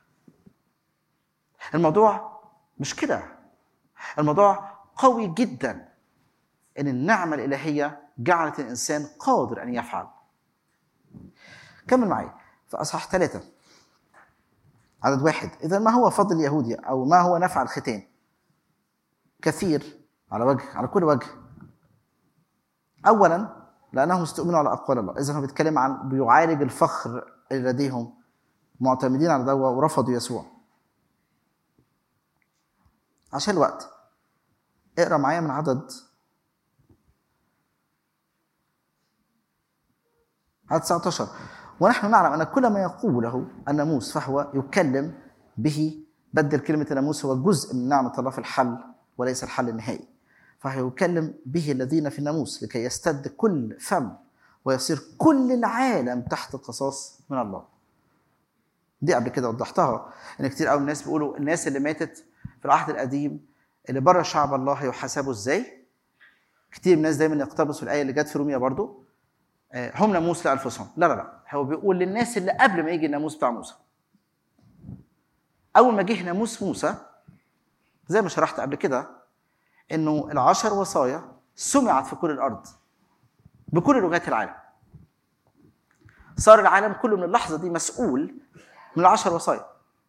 Speaker 2: الموضوع مش كده. الموضوع قوي جدا ان النعمه الالهيه جعلت الانسان قادر ان يفعل. كمل معي في اصحاح 3 عدد 1. اذا ما هو فضل اليهودي او ما هو نفع الختان؟ كثير على كل وجه. اولا لانهم استؤمنوا على اقوال الله. اذا هو بيتكلم عن بيعالج الفخر اللي لديهم، معتمدين على ده ورفضوا يسوع. عشان الوقت اقرا معايا من عدد 19. ونحن نعلم ان كل ما يقوله الناموس فهو يكلم به. بدل كلمه الناموس هو جزء من نعمه الله في الحل وليس الحل النهائي. فهو يكلم به الذين في الناموس لكي يستد كل فم ويصير كل العالم تحت قصاص من الله. دي قبل كده وضحتها، ان كتير قوي الناس بيقولوا الناس اللي ماتت في العهد القديم اللي بره شعب الله يحاسبوا ازاي. كتير من الناس دايما يقتبسوا الايه اللي جت في رومية برضو، هم ناموس لانفسهم. لا لا لا، هو بيقول للناس اللي قبل ما يجي الناموس بتاع موسى. اول ما جه ناموس موسى زي ما شرحت قبل كده انه ال10 وصايا سمعت في كل الارض بكل لغات العالم. صار العالم كله من اللحظه دي مسؤول من ال10 وصايا،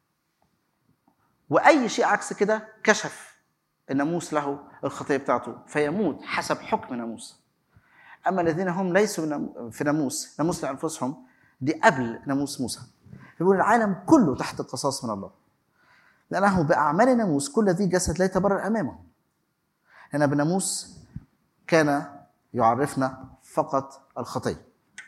Speaker 2: واي شيء عكس كده كشف الناموس له الخطيه بتاعته فيموت حسب حكم ناموس. اما الذين هم ليسوا في ناموس لانفسهم، دي قبل ناموس موسى. يقول العالم كله تحت القصاص من الله، لانه باعمال الناموس كل ذي جسد لا يتبرر امامه. لان بالناموس كان يعرفنا فقط الخطيه.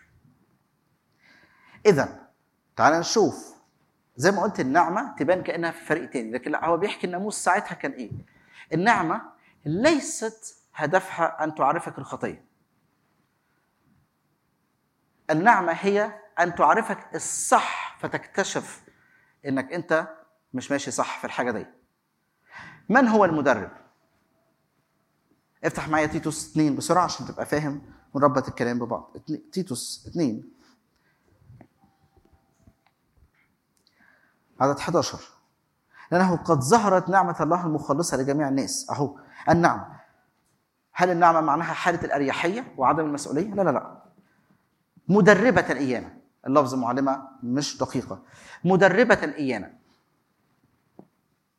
Speaker 2: اذا تعال نشوف، زي ما قلت النعمه تبان كانها في فريق تاني، لكن لا، هو بيحكي الناموس ساعتها كان ايه. النعمه ليست هدفها ان تعرفك الخطيه. النعمه هي ان تعرفك الصح فتكتشف انك انت مش ماشي صح في الحاجه دي. من هو المدرب؟ افتح معايا تيتوس 2 بسرعه عشان تبقى فاهم ونربط الكلام ببعض. تيتوس 2 عدد 11. لأنه قد ظهرت نعمة الله المخلصة لجميع الناس. أهو النعمة. هل النعمة معناها حالة الأريحية وعدم المسؤولية؟ لا لا لا، مدربة إيانا. اللفظ معلمة مش دقيقة. مدربة إيانا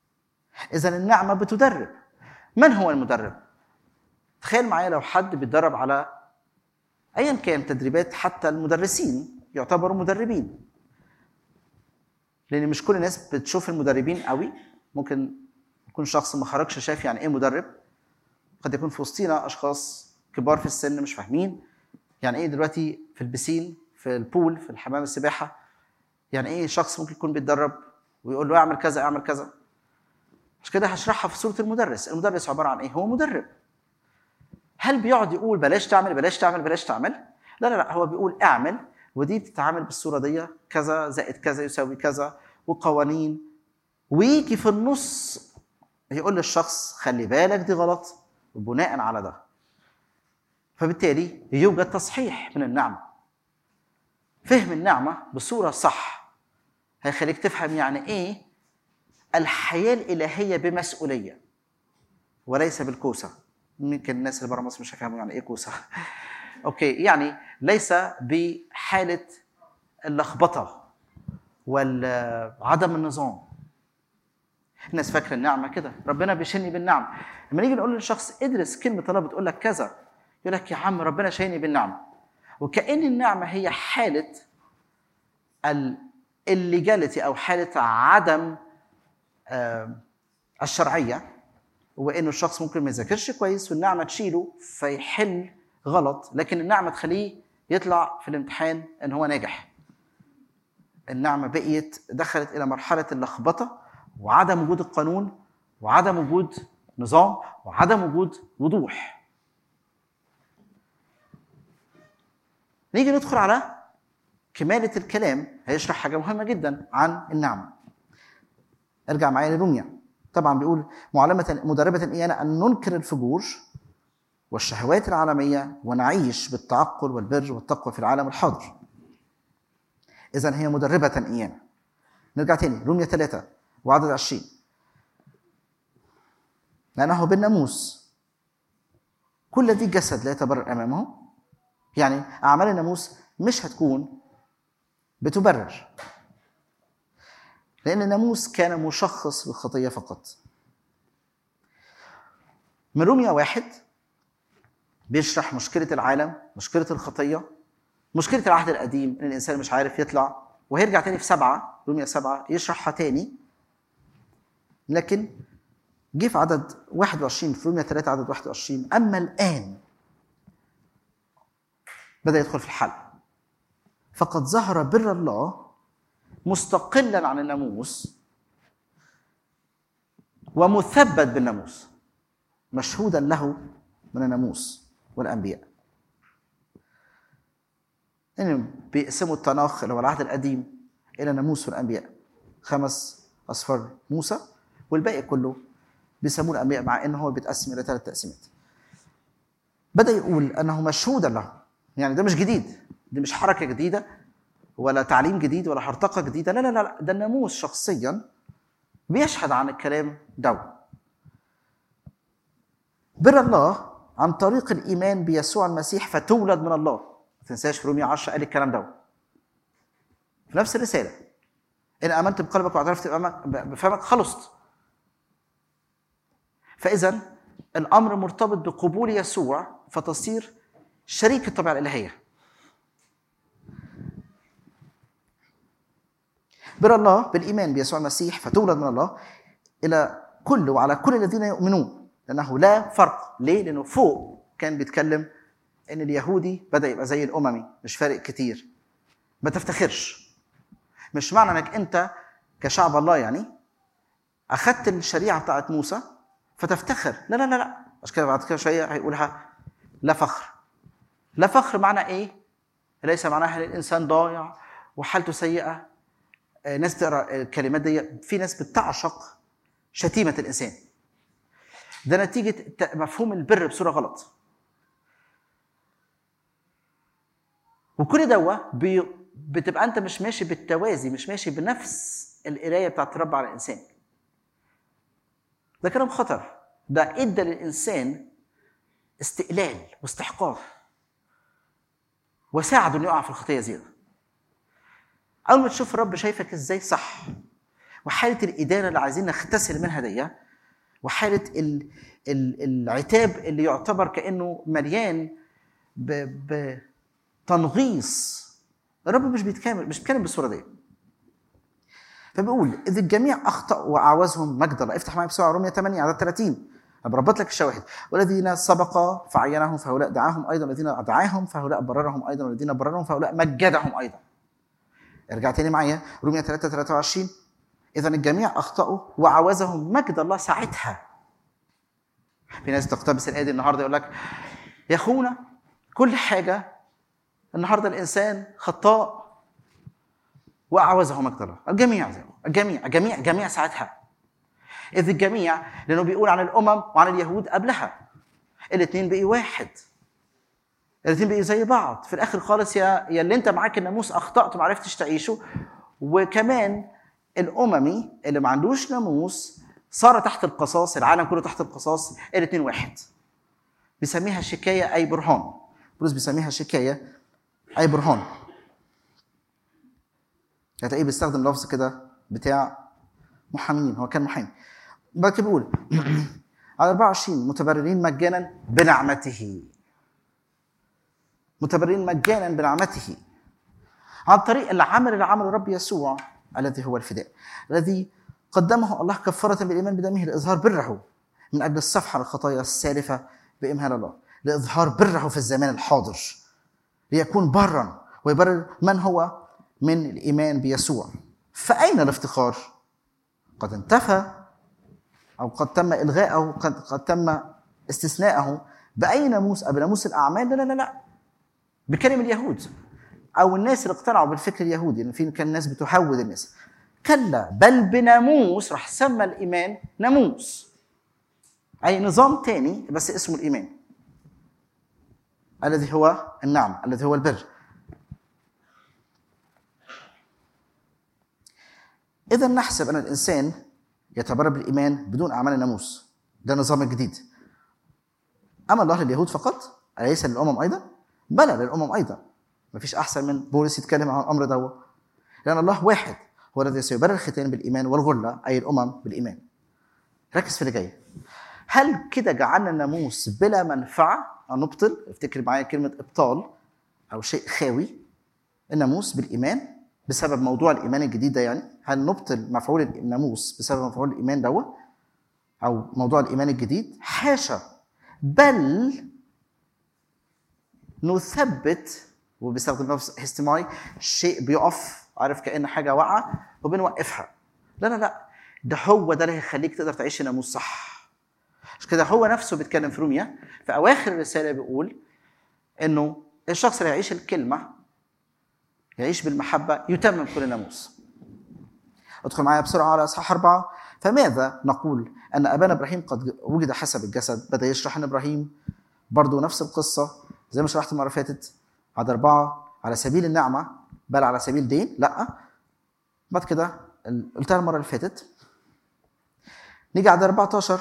Speaker 2: إذن النعمة بتدرب. من هو المدرب؟ تخيل معايا لو حد بيتدرب على أيا كان تدريبات، حتى المدرسين يعتبروا مدربين، لأن مش كل الناس بتشوف المدربين قوي. ممكن يكون شخص ما خرجش شايف يعني إيه مدرب. قد يكون في وسطينا أشخاص كبار في السن مش فاهمين يعني إيه دلوقتي في البسين، في البول، في الحمام السباحة، يعني إيه شخص ممكن يكون بيتدرب ويقول له اعمل كذا اعمل كذا. مش كده هشرحها في صورة المدرس. المدرس عبارة عن إيه؟ هو مدرب. هل بيقعد يقول بلاش تعمل بلاش تعمل بلاش تعمل؟ لا لا لا، هو بيقول اعمل، ودي بتتعامل بالصورة دي، كذا زائد كذا يساوي كذا، وقوانين، ويجي في النص يقول للشخص خلي بالك دي غلط، وبناء على ده فبالتالي يوجد تصحيح من النعمة. فهم النعمة بصورة صح هيخليك تفهم يعني ايه الحياة الإلهية بمسؤولية وليس بالكوسة. يمكن الناس اللي برا مصر مش هيفهموا يعني ايه كوسة. اوكي، يعني ليس بحالة اللخبطة وعدم النظام. الناس فاكره النعمه كده، ربنا بيشيلني بالنعمه. لما نيجي نقول للشخص ادرس كلمه الله بتقول لك كذا، يقول لك يا عم ربنا شايلني بالنعمه. وكأن النعمه هي حاله الليجاليتي او حاله عدم الشرعيه، وانه الشخص ممكن ما يذاكرش كويس والنعمه تشيله فيحل غلط، لكن النعمه تخليه يطلع في الامتحان ان هو ناجح. النعمه بقيت دخلت الى مرحله اللخبطه وعدم وجود القانون وعدم وجود نظام وعدم وجود وضوح. نيجي ندخل على كمالة الكلام، هيشرح حاجة مهمة جدا عن النعمة. ارجع معايا لروميا. طبعا بيقول مدربة إيانا أن ننكر الفجور والشهوات العالمية ونعيش بالتعقل والبر والتقوى في العالم الحاضر. إذن هي مدربة إيانا. نرجع تاني روميا 3 وعدد 20. لأنه بالناموس كل ذي جسد لا يتبرر أمامه. يعني أعمال الناموس مش هتكون بتبرر، لأن الناموس كان مشخص بالخطية فقط. من روميا 1 بيشرح مشكلة العالم، مشكلة الخطية، مشكلة العهد القديم إن الإنسان مش عارف يطلع، وهيرجع تاني في روميا 7 يشرحها تاني. لكن جه في عدد 21 في روميا 3 عدد 21 أما الآن بدأ يدخل في الحل، فقد ظهر بر الله مستقلا عن الناموس ومثبت بالناموس مشهودا له من الناموس والأنبياء. إنهم بيقسموا التناخ اللي هو العهد القديم إلى الناموس والأنبياء، 5 أصفار موسى، والباقي كله بيسموه الأنبياء، مع إنه هو بيتقسم إلى 3 تقسيمات. بدأ يقول أنه مشهودا له، يعني ده مش جديد، دي مش حركة جديدة ولا تعليم جديد ولا حرطقة جديدة، لا لا لا، ده الناموس شخصيا بيشهد عن الكلام ده. بر الله عن طريق الإيمان بيسوع المسيح فتولد من الله. ما تنساش في رومية 10 قال الكلام ده في نفس الرسالة، إن آمنت بقلبك واعترفت بفمك خلصت. فإذا الأمر مرتبط بقبول يسوع فتصير شريك الطبيعة الإلهية. بر الله بالإيمان بيسوع المسيح فتولد من الله إلى كل وعلى كل الذين يؤمنون، لأنه لا فرق. ليه؟ لأنه فوق كان بيتكلم إن اليهودي بدأ يبقى زي الأممي، مش فارق كتير. ما تفتخرش، مش معنى أنك أنت كشعب الله يعني أخذت الشريعة بتاعت موسى فتفتخر، لا لا لا لا. عشان كده بعد كده شوية هيقولها لا فخر. لا فخر معنى إيه؟ ليس معناها الإنسان ضايع وحالته سيئة. ناس تقرأ الكلمات دي، في ناس بتعشق شتيمة الإنسان، ده نتيجة مفهوم البر بصورة غلط. وكل دوا بتبقى أنت مش ماشي بالتوازي، مش ماشي بنفس القراية بتاعت الرب على الإنسان. ده كلام خطر، ده إدى للإنسان استقلال واستحقاق وساعده إنه يقع في الخطية زيادة. أول ما تشوف الرب شايفك إزاي صح، وحالة الإدانة اللي عايزين نغتسل منها دي وحالة العتاب اللي يعتبر كأنه مليان بتنغيص. الرب مش بيتكلم بالصورة دي. فبيقول إذ الجميع أخطأوا وأعوزهم مجد الله. افتح معي بسرعة رومية 8 عدد 30. بربط لك الشواهد. والذين سبق فعينهم فهؤلاء دعاهم أيضا، والذين دعاهم فهؤلاء بررهم أيضا، والذين بررهم فهؤلاء مجدهم أيضا. ارجع تاني معايا رومية 3:23. إذن الجميع أخطأوا وعوزهم مجد الله. ساعتها في ناس تقتبس الآية دي النهارده يقول لك يا أخونا كل حاجة النهارده الإنسان خطاء وأعوزه مجد الله. الجميع ساعتها. إذ الجميع لأنه بيقول عن الأمم وعن اليهود قبلها. الاثنين بقي واحد، الاثنين بقي زي بعض. في الآخر خالص يا اللي أنت معاك الناموس أخطأت وما عرفتش تعيشه، وكمان الأممي اللي ما عندوش ناموس صار تحت القصاص، العالم كله تحت القصاص. الاثنين واحد. بيسميها شكاية أي برهان. بولس بيسميها شكاية أي برهان. هتلاقيه بيستخدم لفظ كده بتاع محامين، هو كان محامي. بعد كده بيقول على 24 متبررين مجانا بنعمته. متبررين مجانا بنعمته عن طريق العمل اللي عمله الرب يسوع الذي هو الفداء، الذي قدمه الله كفارة بالإيمان بدمه لإظهار بره من أجل الصفحة للخطايا السالفة بإمهال الله، لإظهار بره في الزمان الحاضر، ليكون برا ويبرر من هو من الإيمان بيسوع. فأين الافتخار؟ قد انتفى أو قد تم إلغاءه، قد تم استثناءه بأي ناموس؟ بناموس الأعمال؟ لا، بكلمة اليهود أو الناس اللي اقتنعوا بالفكر اليهودي، لأن في كان الناس بتهود الناس. كلا بل بناموس. راح سمى الإيمان ناموس، أي نظام تاني بس اسمه الإيمان، الذي هو النعمة، الذي هو البر. إذا نحسب أن الإنسان يتبرر بالإيمان بدون أعمال الناموس. ده النظام الجديد. أما الله لليهود فقط؟ أليس للأمم أيضا؟ بلى للأمم أيضا. مفيش أحسن من بولس يتكلم عن الأمر ده، لأن الله واحد هو الذي سيبرر الختان بالإيمان والغلة أي الأمم بالإيمان. ركز في اللي جاي. هل كده جعلنا الناموس بلا منفعة أو نبطل؟ افتكر معايا كلمة إبطال أو شيء خاوي. الناموس بالإيمان بسبب موضوع الإيمان الجديد ده. يعني هل نبطل مفعول الناموس بسبب مفعول الإيمان ده أو موضوع الإيمان الجديد؟ حاشا، بل نثبت. وبيستخدم لفظ هستماي، شيء بيقف، عارف كأن حاجة واقعة وبنوقفها. لا، ده هو ده اللي هيخليك تقدر تعيش الناموس صح. مش كده هو نفسه بيتكلم في روميا في أواخر الرسالة بيقول إنه الشخص اللي يعيش الكلمة يعيش بالمحبة يتمم كل الناموس. ادخل معايا بسرعة على إصحاح 4. فماذا نقول؟ أن أبانا إبراهيم قد وجد حسب الجسد. بدأ يشرح أن إبراهيم برضو نفس القصة زي ما شرحت المرة فاتت. عدد 4 على سبيل النعمة بل على سبيل دين. لا، بعد كده قلتها المرة اللي فاتت. نيجي عدد 14.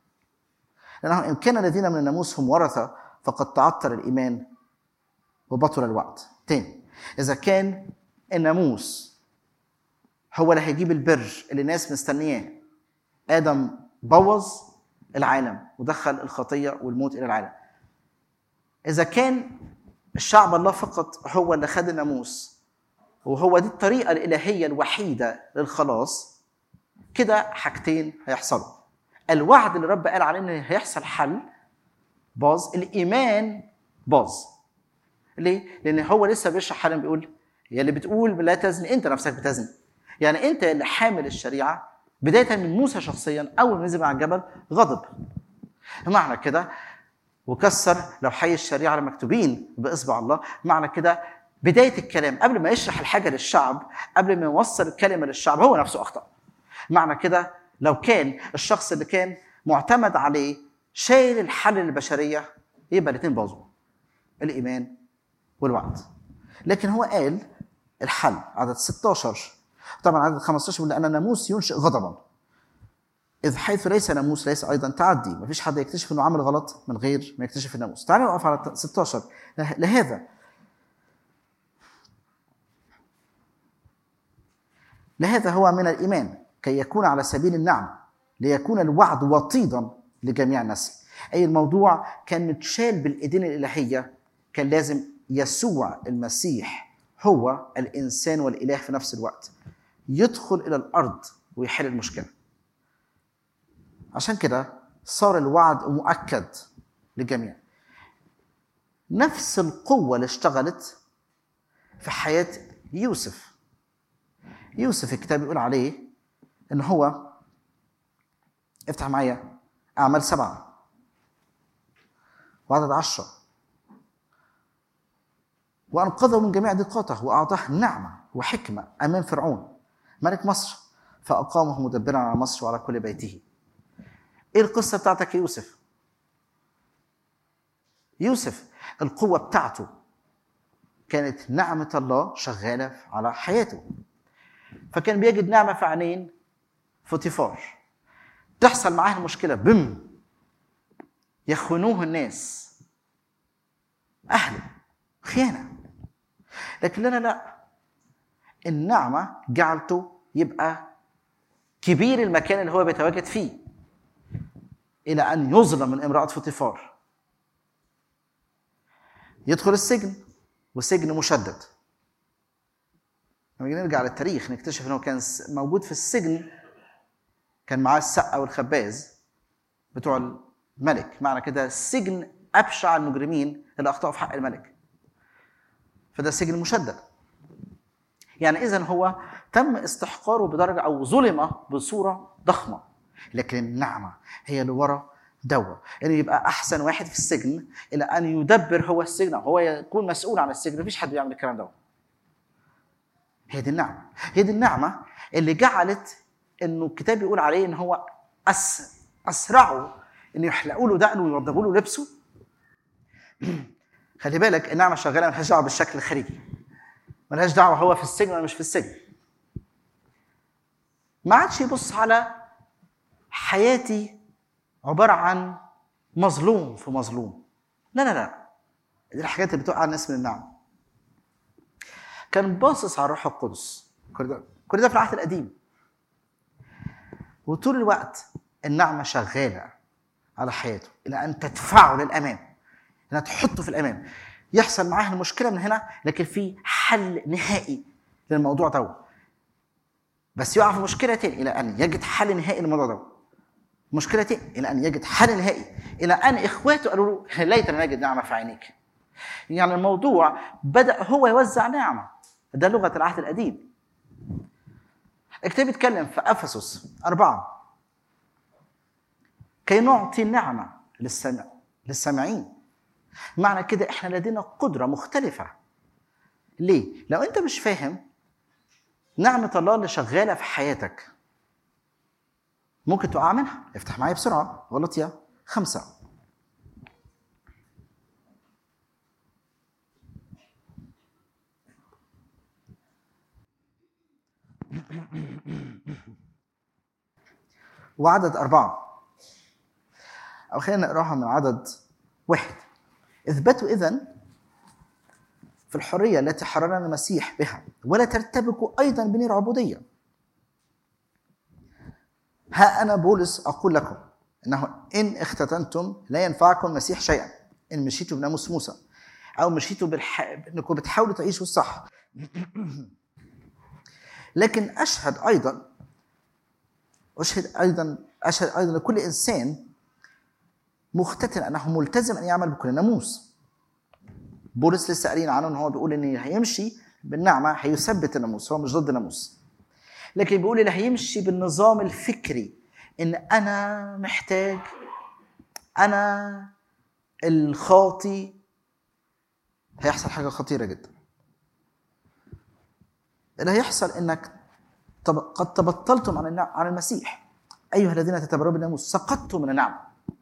Speaker 2: لأنه إن كان الذين من الناموس هم ورثة فقد تعطل الإيمان وبطل الوعد. تاني، إذا كان الناموس هو اللي هيجيب البر اللي الناس مستنياه، آدم بوظ العالم ودخل الخطية والموت إلى العالم. إذا كان الشعب الله فقط هو اللي خد الناموس وهو دي الطريقة الإلهية الوحيدة للخلاص، كده حاجتين هيحصلوا. الوعد اللي رب قال عليه إن هيحصل حل باظ، الإيمان باظ. ليه؟ لأن هو لسه بيشرح حالا بيقول يا اللي بتقول لا تزني أنت نفسك بتزني. يعني أنت اللي حامل الشريعة بداية من موسى شخصيا أول ما نزل على الجبل غضب. معنى كده وكسر لوحي الشريعة المكتوبين بإصبع الله. معنى كده بداية الكلام قبل ما يشرح الحاجة للشعب، قبل ما يوصل الكلمة للشعب، هو نفسه أخطأ. معنى كده لو كان الشخص اللي كان معتمد عليه شايل الحل للبشرية، يبقى الاثنين باظوا، الإيمان والوعد. لكن هو قال الحل. عدد 16 طبعا عدد 15 يقول لأن الناموس ينشئ غضبا، إذ حيث ليس ناموس ليس أيضا تعدي. ما فيش حد يكتشف أنه عمل غلط من غير ما يكتشف الناموس. تعالوا نقف على 16. لهذا هو من الإيمان كي يكون على سبيل النعمة ليكون الوعد وطيدا لجميع النسل. أي الموضوع كان متشال بالإيدين الإلهية، كان لازم يسوع المسيح هو الإنسان والإله في نفس الوقت يدخل إلى الأرض ويحل المشكلة. عشان كده صار الوعد مؤكد للجميع. نفس القوة اللي اشتغلت في حياة يوسف. يوسف الكتاب يقول عليه إن هو، افتح معايا أعمال 7 وعدد 10، وأنقذه من جميع ضيقاته وأعطاه نعمة وحكمة أمام فرعون ملك مصر، فأقامه مدبرا على مصر وعلى كل بيته. إيه القصة بتاعتك يا يوسف؟ يوسف القوة بتاعته كانت نعمة الله شغالة على حياته، فكان بيجد نعمة في عينين فوتيفار. تحصل معاه المشكلة بم يخونوه الناس، أهله، خيانة. لكن لا، النعمة جعلته يبقى كبير المكان اللي هو بيتواجد فيه، إلى أن يظلم من امرأة فوتيفار، يدخل السجن وسجن مشدد. لما نرجع للتاريخ نكتشف أنه كان موجود في السجن، كان معاه السقة والخباز بتوع الملك. معنى كده السجن أبشع المجرمين اللي أخطأوا في حق الملك، فده سجن مشدد. يعني إذن هو تم استحقاره بدرجة أو ظلم بصورة ضخمة، لكن النعمة هي اللي ورا دوا إنه يبقى أحسن واحد في السجن إلى أن يدبر هو السجن، هو يكون مسؤول عن السجن. مفيش حد بيعمل الكلام ده. هي دي النعمة، هي دي النعمة اللي جعلت إنه الكتاب يقول عليه إن هو أسرعوا إنه يحلقوا له دقنه ويوضبوا له لبسه. خلي بالك النعمة شغالة ملهاش دعوة بالشكل الخارجي، ملهاش دعوة هو في السجن ولا مش في السجن. ما عادش يبص على حياتي عبارة عن مظلوم في مظلوم. لا، دي الحاجات اللي بتوقع الناس من النعمة. كان باصص على الروح القدس، كل ده في العهد القديم، وطول الوقت النعمة شغالة على حياته إلى أن تدفعه للأمام، إنها تحطه في الأمام. يحصل معاه المشكلة من هنا، لكن في حل نهائي للموضوع ده. بس يقع في مشكلة تاني إلى أن يجد حل نهائي للموضوع ده، مشكلة تاني إلى أن يجد حل نهائي، إلى أن إخواته قالوا له ليتنا نجد نعمة في عينيك. يعني الموضوع بدأ هو يوزع نعمة. ده لغة العهد القديم. الكتاب يتكلم في أفسس 4 كي نعطي النعمة للسامعين. معنى كده إحنا لدينا قدرة مختلفة. ليه؟ لو أنت مش فاهم نعمة الله اللي شغالة في حياتك ممكن تقع منها. افتح معايا بسرعة غلطية 5. وعدد 4، أو خلينا نقراها من عدد 1. اثبتوا إذن في الحرية التي حررنا المسيح بها، ولا ترتبكوا أيضا بنير العبودية. ها أنا بولس أقول لكم إنه إن اختتنتم لا ينفعكم المسيح شيئا إن مشيتوا بناموس موسى أو مشيتوا إنكم بتحاولوا تعيشوا الصح. لكن أشهد أيضا لكل إنسان مختتن أنه ملتزم أن يعمل بكل ناموس. بولس لسه قارين عنه إن هو بيقول إن هيمشي بالنعمة هيثبت الناموس، هو مش ضد الناموس، لكن بيقول اللي هيمشي بالنظام الفكري إن أنا محتاج، أنا الخاطي، هيحصل حاجة خطيرة جدا. اللي هيحصل إنك قد تبطلتم عن المسيح أيها الذين تتبرؤون بالناموس، سقطتم من النعمة.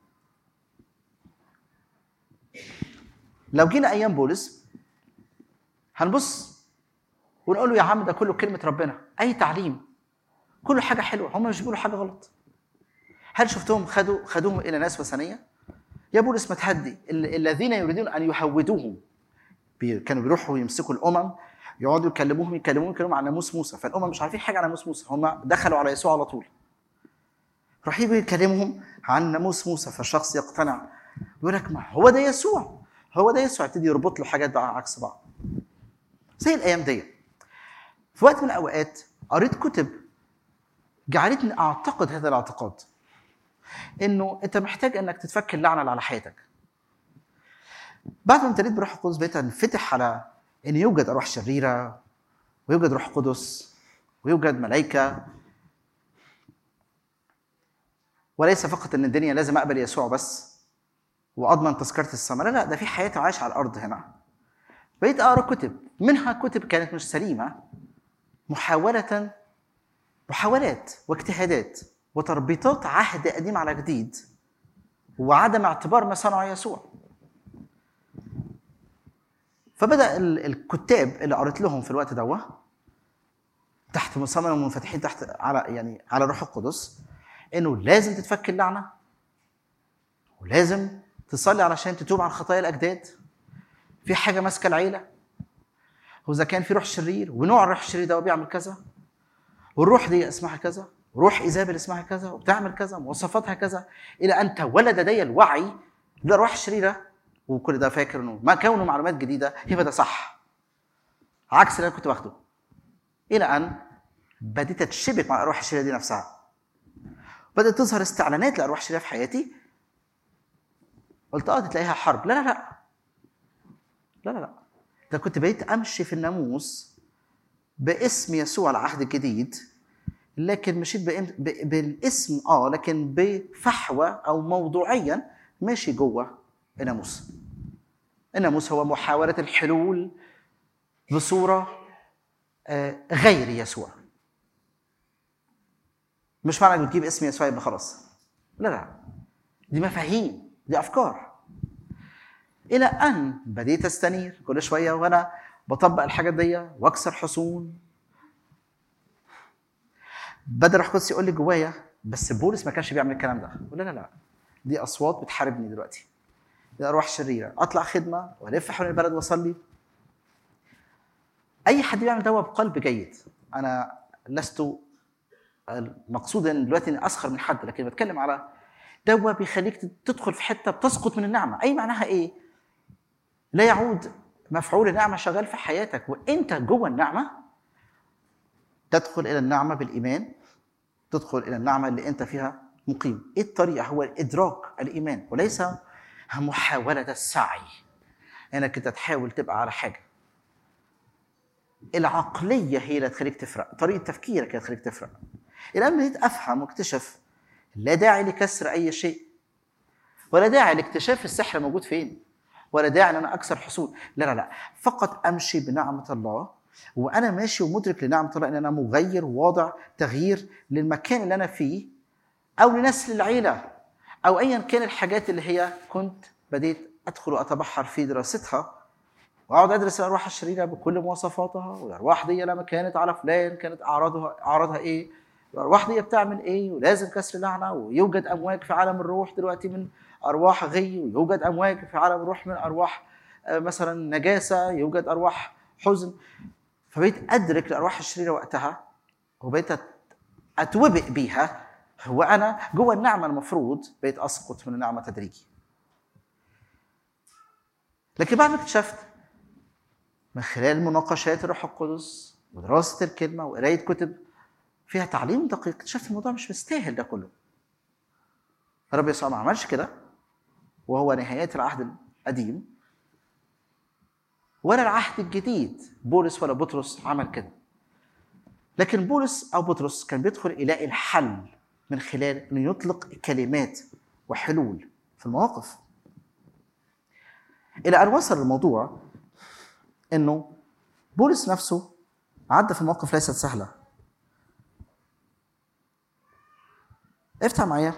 Speaker 2: لو جينا أيام بولس هنبص ونقول له يا عم ده كله كلمة ربنا، أي تعليم، كله حاجة حلوة، هم مش بيقولوا حاجة غلط. هل شفتهم خدوهم إلى ناس وثنية؟ يا بولس ما تهدي الذين يريدون أن يهودوهم. كانوا بيروحوا يمسكوا الأمم يقعدوا يكلموهم عن ناموس موسى، فالأمم مش عارفين حاجة عن ناموس موسى، هم دخلوا على يسوع على طول. راح يجي يكلمهم عن ناموس موسى، فالشخص يقتنع يقول لك ما هو ده يسوع، هو ده يسوع، يبتدي يربط له حاجات بقى عكس بعض. زي الايام دي في وقت من الاوقات قريت كتب جعلتني اعتقد هذا الاعتقاد، انه انت محتاج انك تتفك اللعنه اللي على حياتك. بعد ما امتليت بروح القدس بقيت انفتح على ان يوجد ارواح شريره، ويوجد روح قدس، ويوجد ملائكه، وليس فقط ان الدنيا لازم اقبل يسوع بس واضمن تذكره السماء، لا ده في حياه عايشه على الارض هنا. بقيت اقرا كتب، منها كتب كانت مش سليمه، محاولات واجتهادات وتربيطات عهد قديم على جديد، وعدم اعتبار ما صنعه يسوع. فبدأ الكتاب اللي قريت لهم في الوقت ده تحت مصمم ومنفتحين تحت على روح القدس، انه لازم تتفك اللعنه، ولازم تصلي علشان تتوب عن خطايا الاجداد. في حاجه ماسكه العيله، واذا كان في روح شرير ونوع الروح الشرير ده بيعمل كذا، والروح دي اسمها كذا، وروح ايزابل اسمها كذا وبتعمل كذا، مواصفاتها كذا، الى ان تولد لدي الوعي للروح الشريره. وكل ده فاكر انه ما كونه معلومات جديده يبقى ده صح، عكس اللي انا كنت واخده. الى ان بديت اتشبك مع الارواح الشريره دي نفسها، بدات تظهر استعلانات لارواح الشريره في حياتي. قلت دي تلاقيها حرب. لا لا لا لا لا لا، ده كنت بقيت امشي في الناموس باسم يسوع العهد الجديد، لكن مشيت بالاسم لكن بفحوى او موضوعيا ماشي جوه الناموس. الناموس هو محاوله الحلول بصوره غير يسوع. مش معنى انك بتجيب اسم يسوع يبقى خلاص، لا لا، دي مفاهيم، دي افكار. الى ان بديت استنير كل شويه وانا بطبق الحاجات دي واكسر حصون. بدأ روح القدس يقول لي جوايا بس بولس ما كانش بيعمل الكلام ده. لا لا لا، دي اصوات بتحاربني دلوقتي، دي ارواح شريره. اطلع خدمه والف حول البلد واصلي. اي حد بيعمل ده بقلب جيد. انا لست المقصود ان دلوقتي اني اسخر من حد، لكن بتكلم على دوا بيخليك تدخل في حته بتسقط من النعمه. اي معناها ايه؟ لا يعود مفعول النعمه شغال في حياتك وانت جوه النعمه. تدخل الى النعمه بالايمان، تدخل الى النعمه اللي انت فيها مقيم. ايه الطريقه؟ هو الادراك الايمان، وليس محاوله السعي انك انت تحاول تبقى على حاجه. العقليه هي اللي تخليك تفرق، طريقه تفكيرك هي تخليك تفرق. الان بديت افهم واكتشف لا داعي لكسر اي شيء، ولا داعي لاكتشاف السحر موجود فين، ولا داعي ان انا اكسر حصول. لا لا لا، فقط امشي بنعمه الله، وانا ماشي ومدرك لنعمه الله ان انا مغير وواضع تغيير للمكان اللي انا فيه، او لنسل العيله، او ايا كان الحاجات اللي هي كنت بديت ادخل واتبحر في دراستها، واقعد ادرس الارواح الشريره بكل مواصفاتها. والارواح دي لما كانت على فلان كانت اعراضها ايه، الارواح دي بتعمل ايه، ولازم كسر لعنه. ويوجد امواج في عالم الروح دلوقتي من ارواح غي، ويوجد امواج في عالم الروح من ارواح مثلا نجاسه، يوجد ارواح حزن. فبقيت ادرك الارواح الشريره وقتها، وبقيت اتوبئ بيها. هو انا جوه النعمه المفروض بقيت اسقط من النعمه تدريجي. لكن بعد ما اكتشفت من خلال مناقشات الروح القدس ودراسه الكلمه وقرايه كتب فيها تعليم دقيق، اكتشفت الموضوع مش مستاهل ده كله. الرب يسوع ما عملش كده، وهو نهايات العهد القديم ولا العهد الجديد. بولس ولا بطرس عمل كده، لكن بولس او بطرس كان بيدخل يلاقي الحل من خلال انه يطلق كلمات وحلول في المواقف. الى ان وصل الموضوع انه بولس نفسه عدى في مواقف ليست سهله. افتح معايا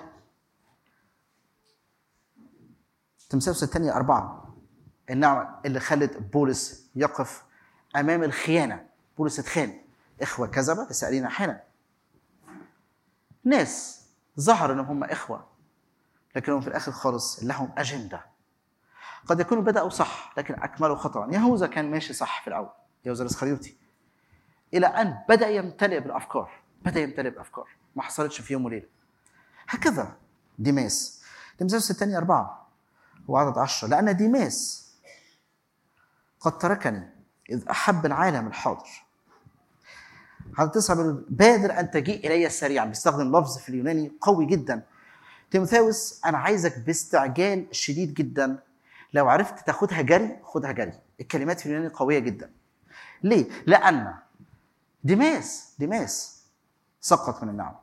Speaker 2: تمثال الثانية 4، النعمة اللي خلت بولس يقف أمام الخيانة. بولس اتخان، إخوة كذبة لسائلين أحيانا، ناس ظهر إنهم هم إخوة لكنهم في الآخر خالص لهم أجندة. قد يكونوا بدأوا صح لكن أكملوا خطأ. يهوذا كان ماشي صح في الأول، يهوذا الإسخريوطي، إلى أن بدأ يمتلئ بالأفكار. ما حصلتش في يوم وليلة. هكذا ديماس. تيموثاوس الثانية 4 وعدد 10: لأن ديماس قد تركني إذ أحب العالم الحاضر. عدد 9 بيقول: بادر أن تجيء إلي سريعا. بيستخدم لفظ في اليوناني قوي جدا. تيموثاوس أنا عايزك باستعجال شديد جدا، لو عرفت تاخدها جري خدها جري. الكلمات في اليوناني قوية جدا. ليه؟ لأن ديماس سقط من النعمة.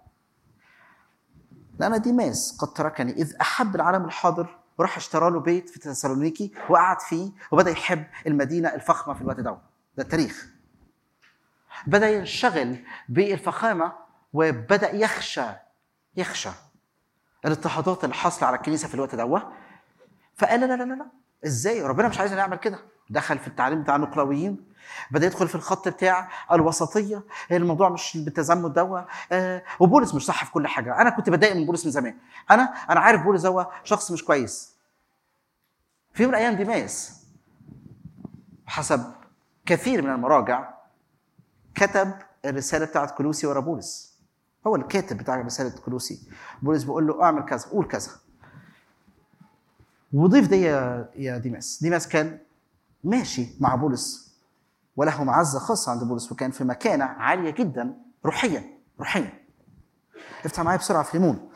Speaker 2: لأن ديماس قد تركني إذ أحب العالم الحاضر، وراح اشترى له بيت في تسالونيكي وقعد فيه، وبدأ يحب المدينة الفخمة في الوقت ده التاريخ. بدأ ينشغل بالفخامة وبدأ يخشى الاضطهادات اللي حصل على الكنيسة في الوقت ده. فقال لا، ازاي ربنا مش عايزنا نعمل كده. دخل في التعليم بتاع النقلاويين، بدأ يدخل في الخط بتاع الوسطية. الموضوع مش بالتزمت ده. وبولس مش صح في كل حاجة. أنا كنت بتضايق من بولس من زمان. أنا عارف بولس هو شخص مش كويس. في يوم من الأيام ديماس حسب كثير من المراجع كتب الرسالة بتاعت كولوسي ورا بولس. هو الكاتب بتاع رسالة كولوسي. بولس بيقول له اعمل كذا، قول كذا، وضيف دي يا ديماس كان ماشي مع بولس وله معزة خاصة عند بولس، وكان في مكانة عالية جدا روحيا. افتح معايا بسرعة في ليمون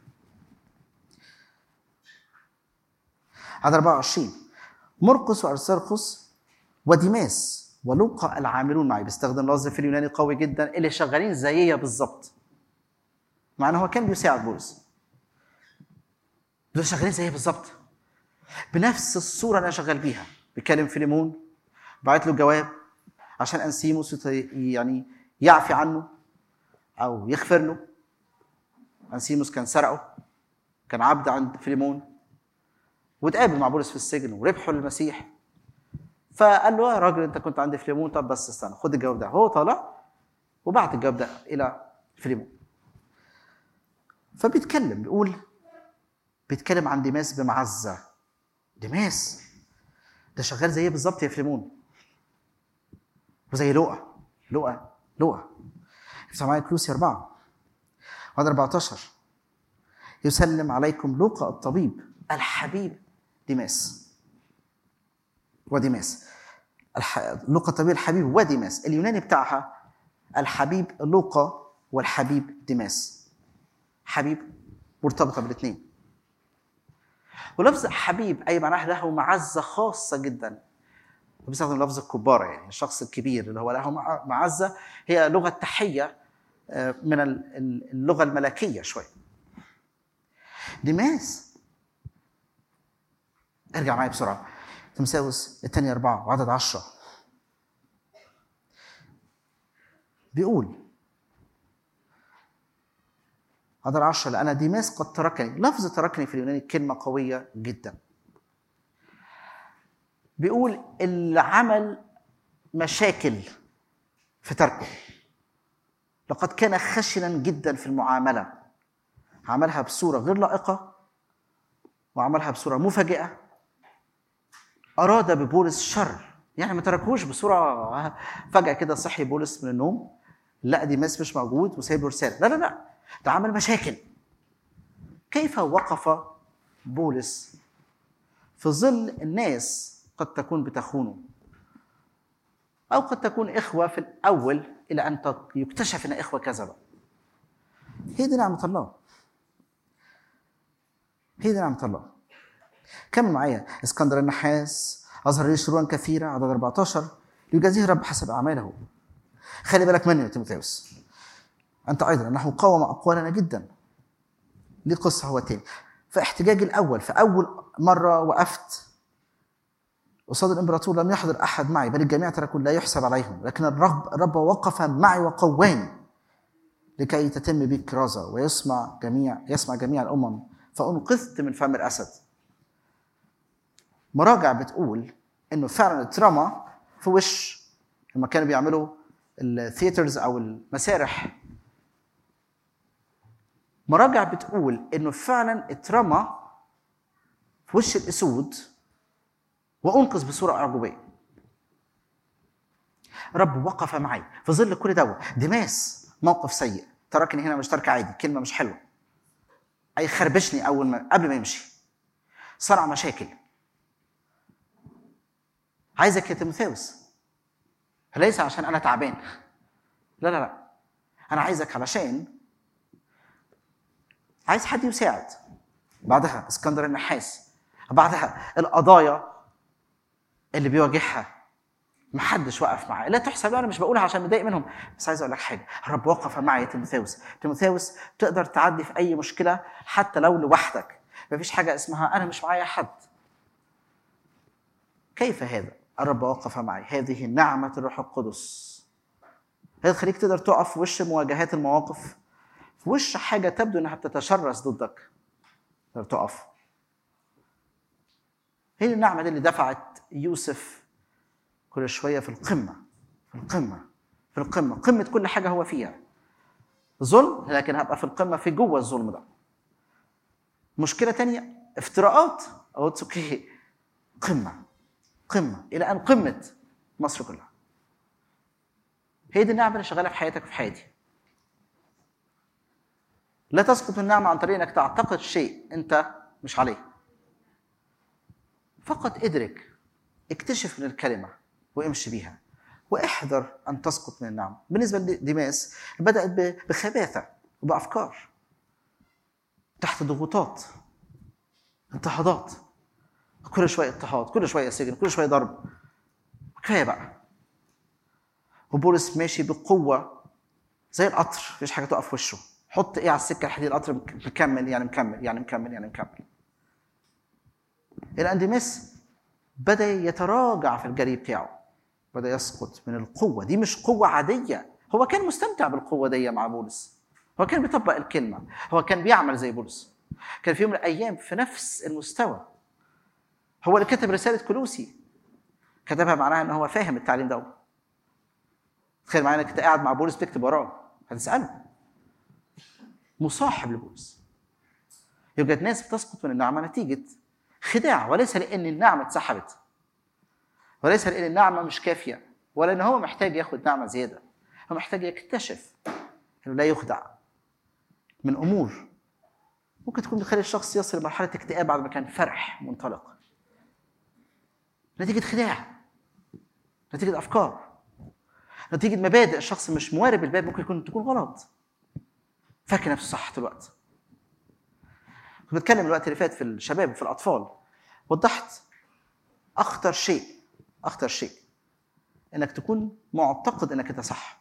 Speaker 2: عدد 24: مرقس وأرسطرخس وديماس ولوقا العاملون معي. بيستخدم لفظ في اليوناني قوي جدا، اللي شغالين زيي بالظبط. مع انه هو كان بيساعد بولس، دول شغالين زيي بالظبط بنفس الصورة اللي انا شغال بيها. بيكلم فيليمون، بعت له جواب عشان أنسيموس يعني يعفي عنه أو يغفر له. أنسيموس كان سرقه، كان عبد عند فيليمون، وتقابل مع بولس في السجن وربحوا للمسيح. فقال له: يا راجل أنت كنت عند فيليمون، طب بس استنى خد الجواب ده. هو طالع وبعت الجواب ده إلى فيليمون. بيتكلم عن ديماس بمعزة. ديماس ده شغال زيه بالظبط يا فيليمون، وزي لوقا. افتح معايا كولوسي 4 وعدد 14: يسلم عليكم لوقا الطبيب الحبيب ديماس وديماس. لوقا الطبيب الحبيب وديماس. اليوناني بتاعها الحبيب لوقا والحبيب ديماس. حبيب مرتبطة بالاثنين. ولفظ حبيب أي معناه له معزة خاصة جدا. وبيستخدم لفظ الكبارة، يعني الشخص الكبير اللي هو له معزة. هي لغة تحية من اللغة الملكية شوي. ديماس ارجع معي بسرعة تيموثاوس الثانية 4 وعدد 10 بيقول عدد 10: لأن ديماس قد تركني. لفظ تركني في اليوناني كلمة قوية جدا. بيقول اللي عمل مشاكل في تركه، لقد كان خشنا جدا في المعاملة. عملها بصورة غير لائقة وعملها بصورة مفاجئة. أراد ببولس شر، يعني ما تركوش بصورة فجأة كده صحي بولس من النوم، لا ديماس مش موجود وسايب له رسالة. لا، ده عمل مشاكل. كيف وقف بولس في ظل الناس قد تكون بتخونه، أو قد تكون إخوة في الأول إلى أن يكتشف أن إخوة كذبة؟ هي دي نعمة الله. كمل معايا. اسكندر النحاس أظهر لي شرورا كثيرة. عدد 14: ليجازيه الرب حسب أعماله. خلي بالك مني يا تيموثاوس، أنت أيضا أنه قاوم أقوالنا جدا. دي قصة هو تاني. فاحتجاج الأول، في أول مرة وقفت قصاد الإمبراطور لم يحضر أحد معي، بل الجميع تركوا لا يحسب عليهم، لكن الرب وقف معي وقواني لكي تتم بي الكرازة ويسمع جميع الأمم، فأنقذت من فم الأسد. مراجع بتقول إنه فعلا اترمى في وش لما كانوا بيعملوا الثياترز أو المسارح. مراجع بتقول إنه فعلا اترمى في وش الأسود وأنقذ بصورة أعجوبية. رب وقف معي في ظل كل دواء. ديماس موقف سيء، تركني هنا مش ترك عادي، كلمة مش حلوة. هيخربشني قبل ما يمشي، صنع مشاكل. عايزك يا تيموثاوس ليس عشان انا تعبان، لا لا لا، انا عايزك علشان عايز حد يساعد. بعدها اسكندر النحاس، بعدها القضايا اللي بيواجهها محدش وقف معاه، لا تحسب. انا مش بقولها عشان مضايق منهم، بس عايز اقول لك حاجه، الرب وقف معي يا تيموثاوس. تيموثاوس تقدر تعدي في اي مشكله حتى لو لوحدك، مفيش حاجه اسمها انا مش معايا حد. كيف هذا؟ الرب وقف معي، هذه نعمه الروح القدس. هي تخليك تقدر تقف في وش مواجهات المواقف، في وش حاجه تبدو انها بتتشرس ضدك، تقدر تقف. هي النعمه دي اللي دفعت يوسف كل شويه في القمه، في القمه، في القمه، قمه كل حاجه هو فيها. ظلم، لكن هبقى في القمه في جوه الظلم ده. مشكله تانية، افتراءات، او اوكي، قمه، قمه الى ان قمه مصر كلها. هي دي النعمه اللي شغاله في حياتك وفي حياتي. لا تسقط النعمه عن طريق انك تعتقد شيء انت مش عليه. فقط ادرك، اكتشف من الكلمه وامشي بيها، واحذر ان تسقط من النعمه. بالنسبه لديماس بدات بخباثه وبافكار، تحت ضغوطات، اضطهادات، كل شويه اضطهاد، كل شويه سجن، كل شويه ضرب. كفايه بقى. وبولس ماشي بقوه زي القطر، مفيش حاجه تقف في وشه. حط ايه على السكه الحديد، القطر مكمل يعني مكمل يعني مكمل يعني مكمل. الى ان ديماس بدا يتراجع في الجري بتاعه، بدا يسقط من القوه دي. مش قوه عاديه، هو كان مستمتع بالقوه دي مع بولس، هو كان بيطبق الكلمه، هو كان بيعمل زي بولس، كان في يوم من الايام في نفس المستوى. هو اللي كتب رساله كولوسي، كتبها معناها ان هو فاهم التعليم ده. تخيل معايا انك قاعد مع بولس بتكتب وراه، هتساله، مصاحب لبولس. يوجد ناس بتسقط من النعمه نتيجه خداع، وليس لان النعمه اتسحبت، وليس لان النعمه مش كافيه، ولا ان هو محتاج ياخد نعمه زياده. هو محتاج يكتشف انه لا يخدع من امور ممكن تكون بتخلي الشخص يصل لمرحله اكتئاب بعد ما كان فرح منطلق، نتيجه خداع، نتيجه افكار، نتيجه مبادئ. الشخص مش موارب الباب، ممكن تكون غلط، فاكر نفسه صح طول الوقت. كنت بتكلم الوقت اللي فات في الشباب وفي الاطفال، وضحت اخطر شيء انك تكون معتقد انك انت صح.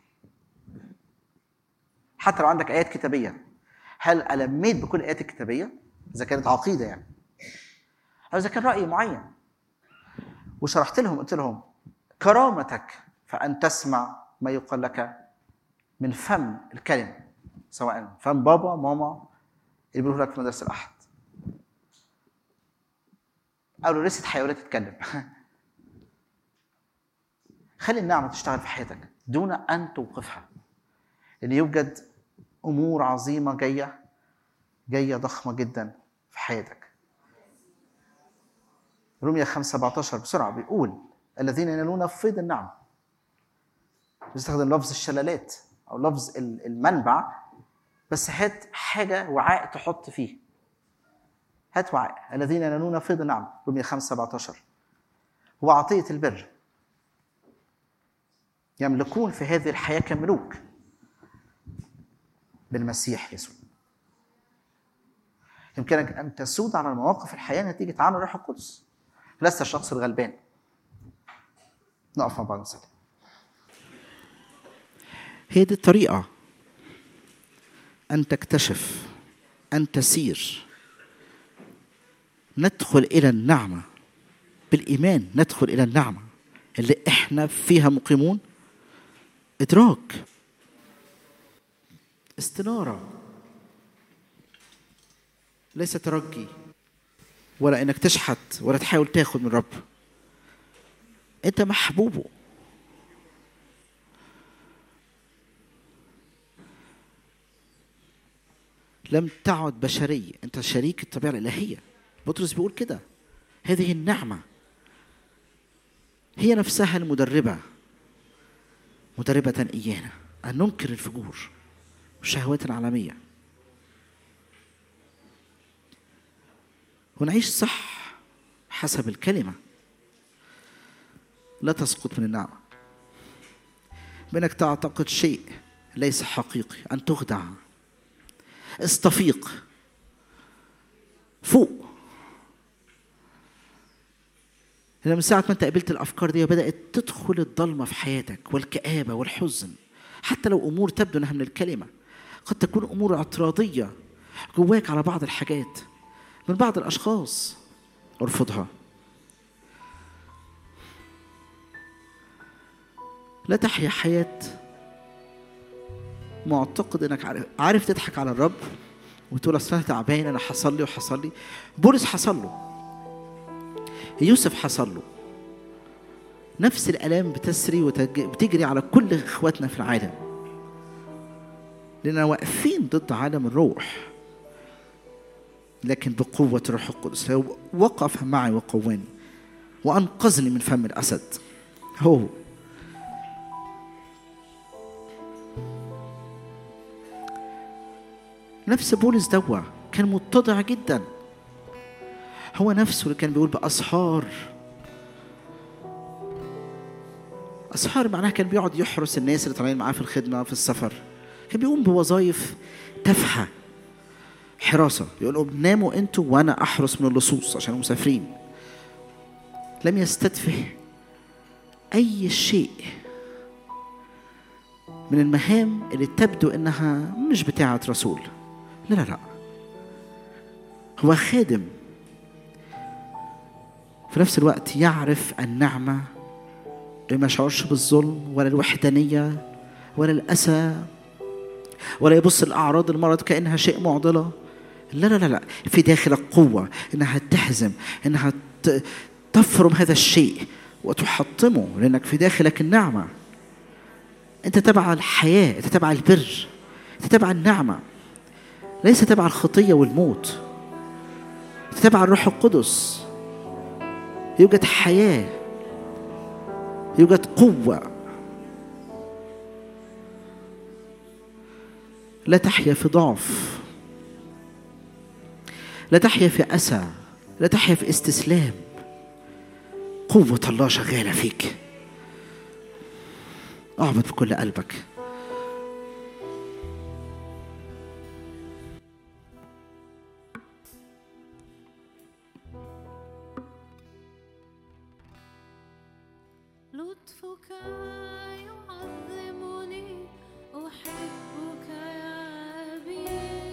Speaker 2: حتى لو عندك ايات كتابيه، هل ألميت بكل الايات الكتابيه؟ اذا كانت عقيده يعني، او اذا كان راي معين، وشرحت لهم قلت لهم كرامتك فان تسمع ما يقال لك من فم الكلمه، سواء فم بابا ماما اللي بيقولوا لك في مدرسه الاحد، او لو لسه حيوانات تتكلم. خلي النعمه تشتغل في حياتك دون ان توقفها، لان يوجد امور عظيمه جايه ضخمه جدا في حياتك. رومية 5:17 بسرعه بيقول الذين ينالون فيض النعمه. بيستخدم لفظ الشلالات او لفظ المنبع، بس هات حاجه، وعاء تحط فيه. هات وعاء. الذين ينالون فيض النعمه، رومية 5:17. هو عطيه البر، يملكون في هذه الحياه كملوك بالمسيح يسوع. يمكنك ان تسود على مواقف الحياه نتيجه عمل الروح القدس، لست الشخص الغلبان. نقف مع بعض نصلي. هي دي الطريقه، ان تكتشف، ان تسير، ندخل الى النعمه بالايمان، ندخل الى النعمه اللي احنا فيها مقيمون. ادراك، استناره، ليس ترجي ولا انك تشحت ولا تحاول تاخد من رب. انت محبوبه، لم تعد بشري، انت شريك الطبيعه الالهيه. بطرس بيقول كده، هذه النعمه هي نفسها المدربه، مدربه ايانا ان ننكر الفجور والشهوات العالميه. ونعيش صح حسب الكلمة. لا تسقط من النعمة بأنك تعتقد شيء ليس حقيقي، أن تخدع. استفيق فوق. لأن من ساعة ما أنت قابلت الأفكار دي بدأت تدخل الضلمة في حياتك والكآبة والحزن، حتى لو أمور تبدو أنها من الكلمة، قد تكون أمور اعتراضية جواك على بعض الحاجات من بعض الأشخاص. ارفضها. لا تحيا حياة معتقد انك عارف تضحك على الرب وتقول اصل انا تعبان، انا حصل لي وحصل لي. بولس حصل له، يوسف حصل له، نفس الآلام بتسري وبتجري على كل اخواتنا في العالم، لأننا واقفين ضد عالم الروح، لكن بقوة الروح القدس. وقف معي وقواني وأنقذني من فم الأسد. هو نفس بولس دوا كان متضع جدا، هو نفسه اللي كان بيقول بأسحار. أسحار معناها كان بيقعد يحرس الناس اللي طالعين معاه في الخدمة في السفر، كان بيقوم بوظائف تافهة حراسة، يقولوا ناموا انتوا وانا احرس من اللصوص عشان مسافرين. لم يستتفه اي شيء من المهام اللي تبدو انها مش بتاعة رسول. لا لا لا، هو خادم في نفس الوقت يعرف النعمة، ما يشعرش بالظلم ولا الوحدانية ولا الأسى، ولا يبص الأعراض المرض كأنها شيء معضلة. لا لا لا لا، في داخلك قوة إنها تحزم، إنها تفرم هذا الشيء وتحطمه، لأنك في داخلك النعمة. أنت تبع الحياة، أنت تبع البر، أنت تبع النعمة، ليس تبع الخطية والموت. أنت تبع الروح القدس. يوجد حياة، يوجد قوة. لا تحيا في ضعف، لا تحيا في أسى، لا تحيا في استسلام. قوة الله شغالة فيك. اعبد بكل قلبك.
Speaker 3: لطفك يعظمني، أحبك يا أبي،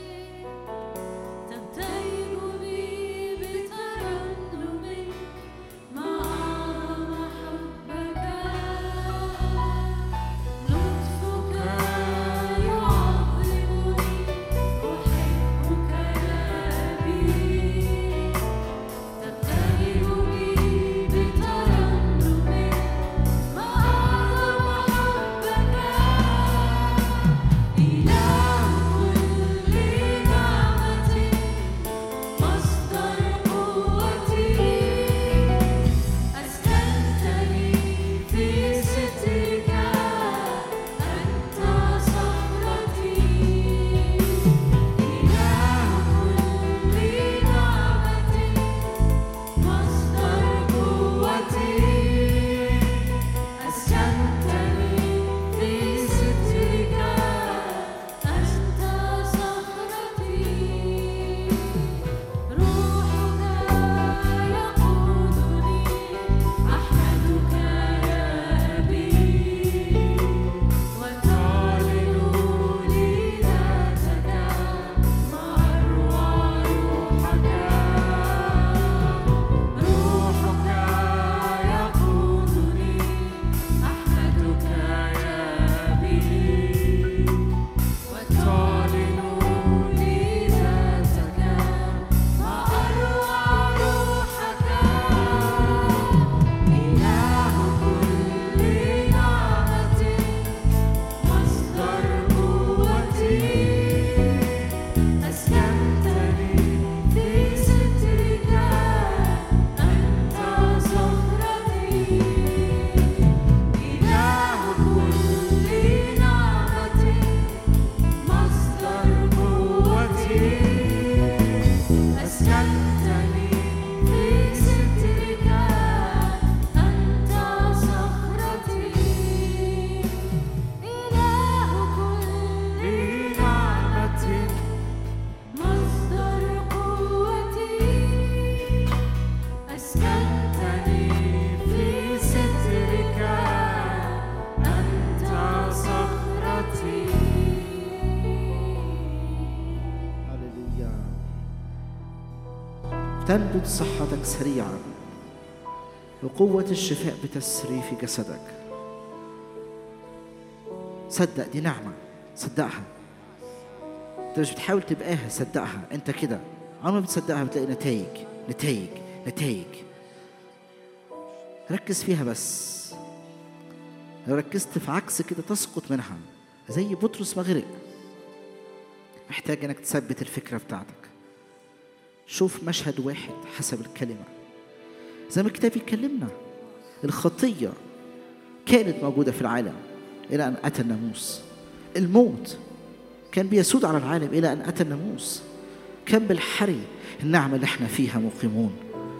Speaker 3: تبتهج بي بترنم مع حبك. لطفك يعظمني، أحبك يا أبي، تبتهج بي بترنم مع حبك. إله
Speaker 2: تنبت صحتك سريعا، وقوة الشفاء بتسري في جسدك. صدق، دي نعمة، صدقها. انت مش بتحاول تبقاها، صدقها. انت كده عمر ما بتصدقها بتلاقي نتائج نتائج نتائج. ركز فيها بس. لو ركزت في عكس كده تسقط منها، زي بطرس ما غرق. محتاج انك تثبت الفكرة بتاعتك. شوف مشهد واحد حسب الكلمة زي ما الكتاب يكلمنا. الخطية كانت موجودة في العالم إلى أن أتى الناموس. الموت كان بيسود على العالم إلى أن أتى الناموس. كان بالحري النعمة اللي احنا فيها مقيمون.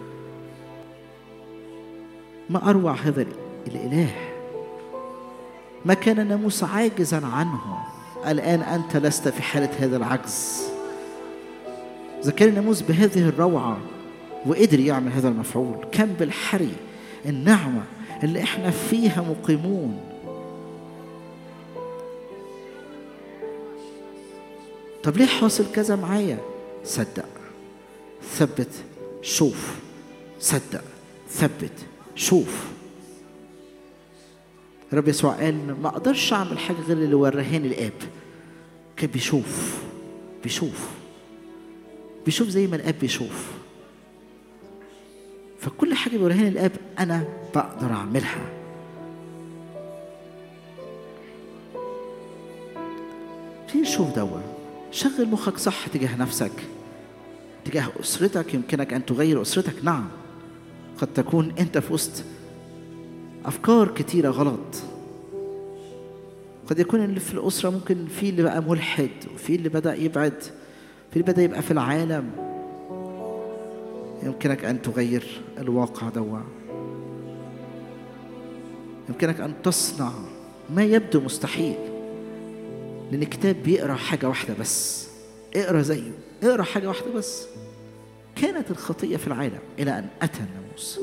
Speaker 2: ما أروع هذا الإله. ما كان الناموس عاجزا عنه، الآن أنت لست في حالة هذا العجز. إذا كان الناموس بهذه الروعة وقدر يعمل هذا المفعول، كان بالحري النعمة اللي احنا فيها مقيمون. طب ليه حاصل كذا معايا؟ صدق، ثبت، شوف. صدق، ثبت، شوف. الرب يسوع قال ما اقدرش اعمل حاجه غير اللي ورهاني الاب. كان بيشوف زي ما الاب بيشوف. فكل حاجه بيورهاني الاب انا بقدر اعملها. في شوف دوا. شغل مخك صح تجاه نفسك، تجاه اسرتك. يمكنك ان تغير اسرتك، نعم. قد تكون انت في وسط أفكار كتيرة غلط. قد يكون اللي في الأسرة ممكن في اللي بقى ملحد، وفي اللي بدأ يبعد، في اللي بدأ يبقى في العالم. يمكنك أن تغير الواقع دوا. يمكنك أن تصنع ما يبدو مستحيل، لأن الكتاب بيقرأ حاجة واحدة بس. اقرأ زيه، اقرأ حاجة واحدة بس. كانت الخطية في العالم إلى أن أتى الناموس.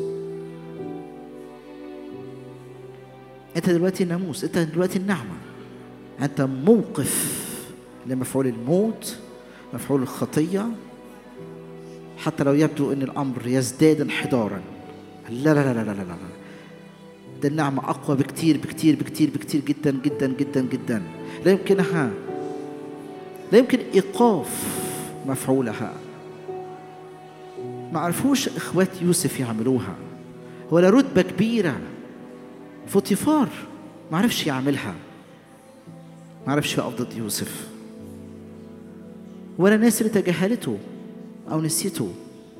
Speaker 2: أنت دلوقتي الناموس، أنت دلوقتي النعمة. أنت موقف لمفعول الموت، مفعول الخطية. حتى لو يبدو أن الأمر يزداد انحدارا، لا لا لا لا لا لا، ده النعمة أقوى بكتير بكتير بكتير بكتير جدا جدا جدا جدا. لا يمكن إيقاف مفعولها. ما عرفوش إخوات يوسف يعملوها، ولا رتبة كبيرة. فوتيفار ما عرفش يعملها، ما عرفش يقف ضد يوسف، ولا الناس اللي تجاهلته أو نسيته.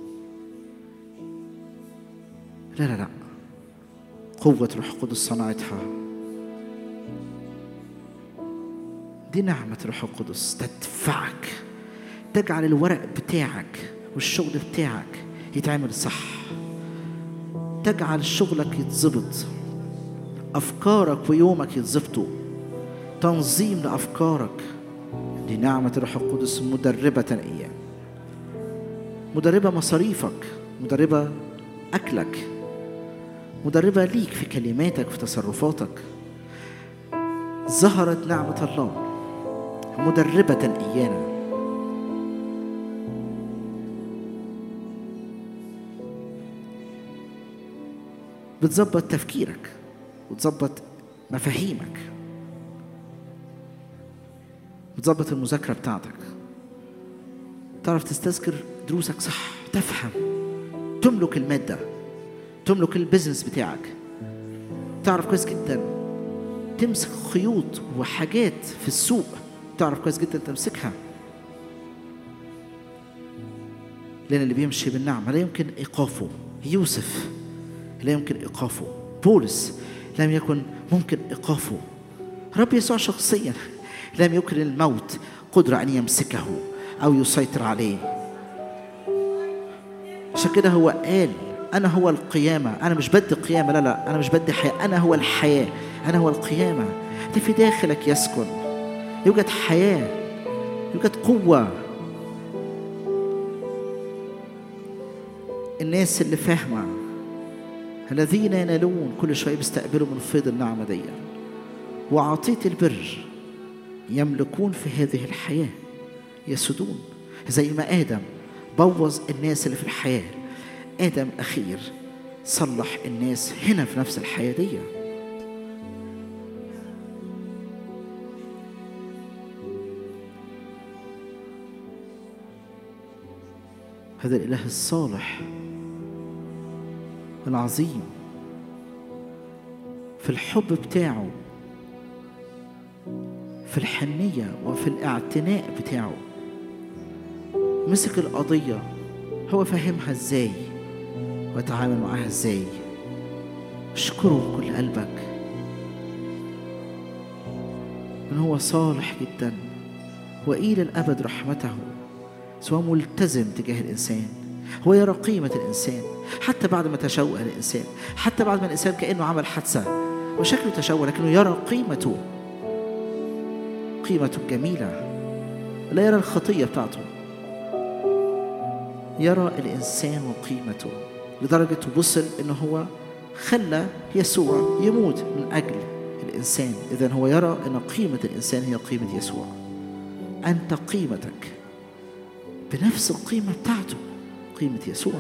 Speaker 2: لا لا لا، قوة روح القدس صنعتها. دي نعمة روح القدس تدفعك، تجعل الورق بتاعك والشغل بتاعك يتعمل صح، تجعل شغلك يتظبط، أفكارك ويومك يتظبطوا، تنظيم لأفكارك. دي نعمة روح القدس مدربة إياه، مدربة مصاريفك، مدربة أكلك، مدربة ليك في كلماتك، في تصرفاتك. ظهرت نعمة الله مدربة إيانا. بتظبط تفكيرك وتظبط مفاهيمك، بتظبط المذاكرة بتاعتك، تعرف تستذكر دروسك صح، تفهم، تملك المادة، تملك البيزنس بتاعك، تعرف كويس جدا تمسك خيوط وحاجات في السوق، تعرف كويس جدا تمسكها. لأن اللي بيمشي بالنعمة لا يمكن إيقافه. يوسف لا يمكن إيقافه، بولس لم يكن ممكن إيقافه، رب يسوع شخصيا لم يكن الموت قدرة أن يمسكه أو يسيطر عليه. عشان كده هو قال أنا هو القيامة. أنا مش بدي قيامة، لا لا، أنا مش بدي حياة، أنا هو الحياة، أنا هو القيامة. أنت في داخلك يسكن، يوجد حياة، يوجد قوة. الناس اللي فاهمة الذين ينالون كل شوية بيستقبلوا من فيض النعمة دي وعطية البر، يملكون في هذه الحياة، يسودون زي ما آدم بوظ الناس اللي في الحياة. آدم الأخير صلح الناس هنا في نفس الحياة دي. هذا الإله الصالح العظيم في الحب بتاعه، في الحنية وفي الاعتناء بتاعه، مسك القضية هو فهمها ازاي وتعامل معها ازاي. اشكره بكل قلبك ان هو صالح جدا وإلى الأبد رحمته، سواء ملتزم تجاه الإنسان. هو يرى قيمة الإنسان حتى بعد ما تشوه الإنسان، حتى بعد ما الإنسان كأنه عمل حادثة وشكله تشوه، لكنه يرى قيمته، قيمته الجميلة. لا يرى الخطية بتاعته، يرى الإنسان وقيمته، لدرجة وصل إنه هو خلى يسوع يموت من أجل الإنسان. إذن هو يرى أن قيمة الإنسان هي قيمة يسوع. أنت قيمتك بنفس القيمة بتاعته، قيمة يسوع.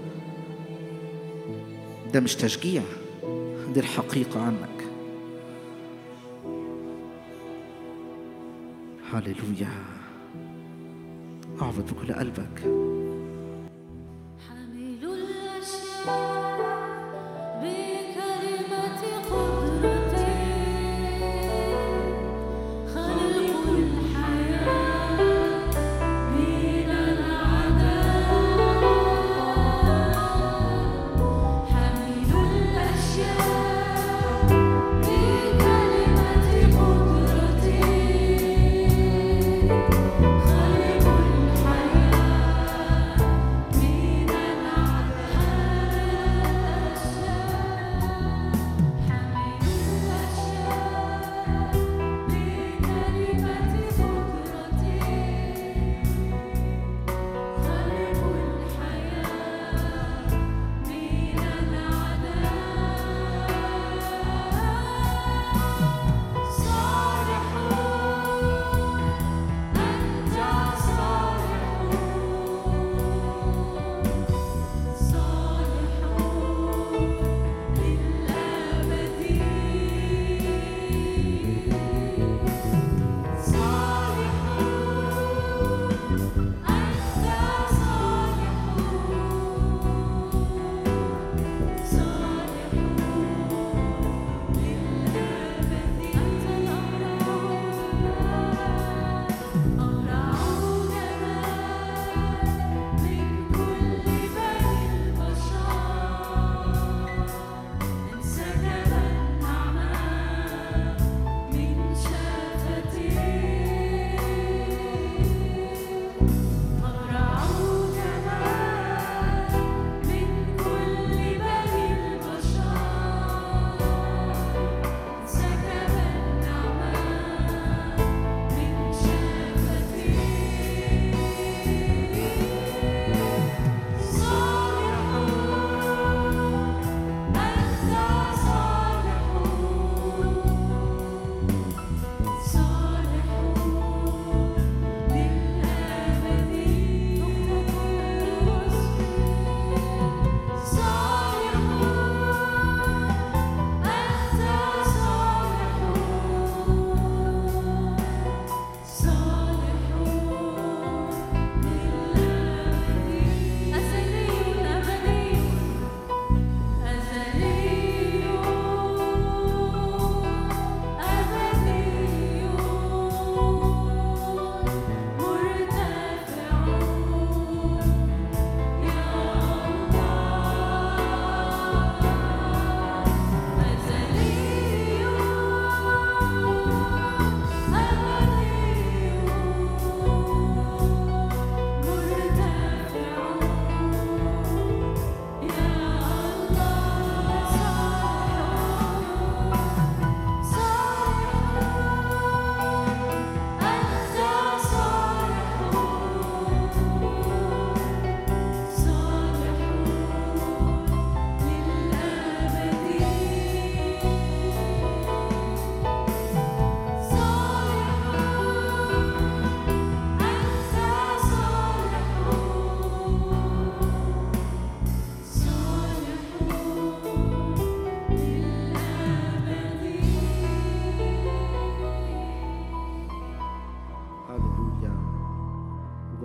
Speaker 2: ده مش تشجيع، دي الحقيقة عنك. هاليلويا. اعبد بكل قلبك.
Speaker 3: حامل الأشياء بكلمة قدرته، خلق الحياة من العدم. حامل الأشياء بكلمة قدرته، خلق الحياة من العدم.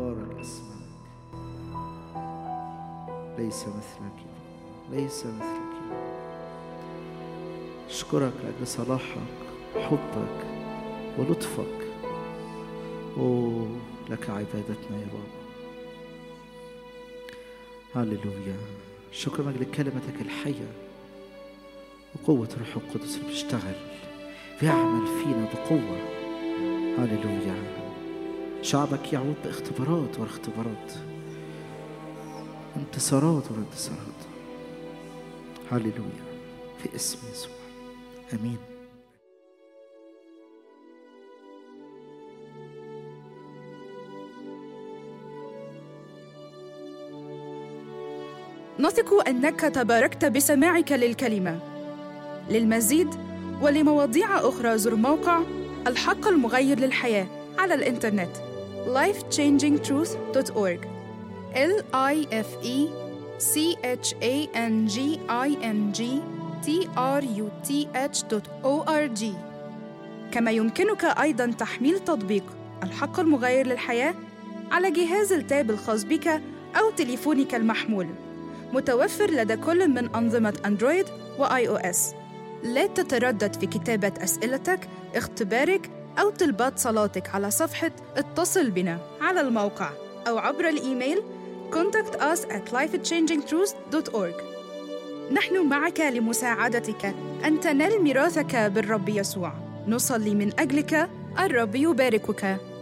Speaker 2: مبارك اسمك. ليس مثلك يا رب، ليس مثلك يا رب. أشكرك لأجل صلاحك وحبك ولطفك. لك عبادتنا يا بابا. هللويا. شكرا لأجل كلمتك الحية وقوة روح القدس اللي بيشتغل بيعمل فينا بقوة. هللويا. شعبك يعود باختبارات ورا اختبارات، انتصارات ورا انتصارات. هللويا في اسم يسوع، امين.
Speaker 1: نثق أنك تباركت بسماعك للكلمة. للمزيد ولمواضيع أخرى زر موقع الحق المغير للحياة على الإنترنت lifechangingtruth.org lifechangingtruth.org. كما يمكنك أيضاً تحميل تطبيق الحق المغير للحياة على جهاز التاب الخاص بك أو تليفونك المحمول، متوفر لدى كل من أنظمة أندرويد وآي أو إس. لا تتردد في كتابة أسئلتك، اختبارك أو طلبات صلاتك على صفحة اتصل بنا على الموقع أو عبر الإيميل contact us at lifechangingtruth.org. نحن معك لمساعدتك أن تنال ميراثك بالرب يسوع. نصلي من أجلك. الرب يباركك.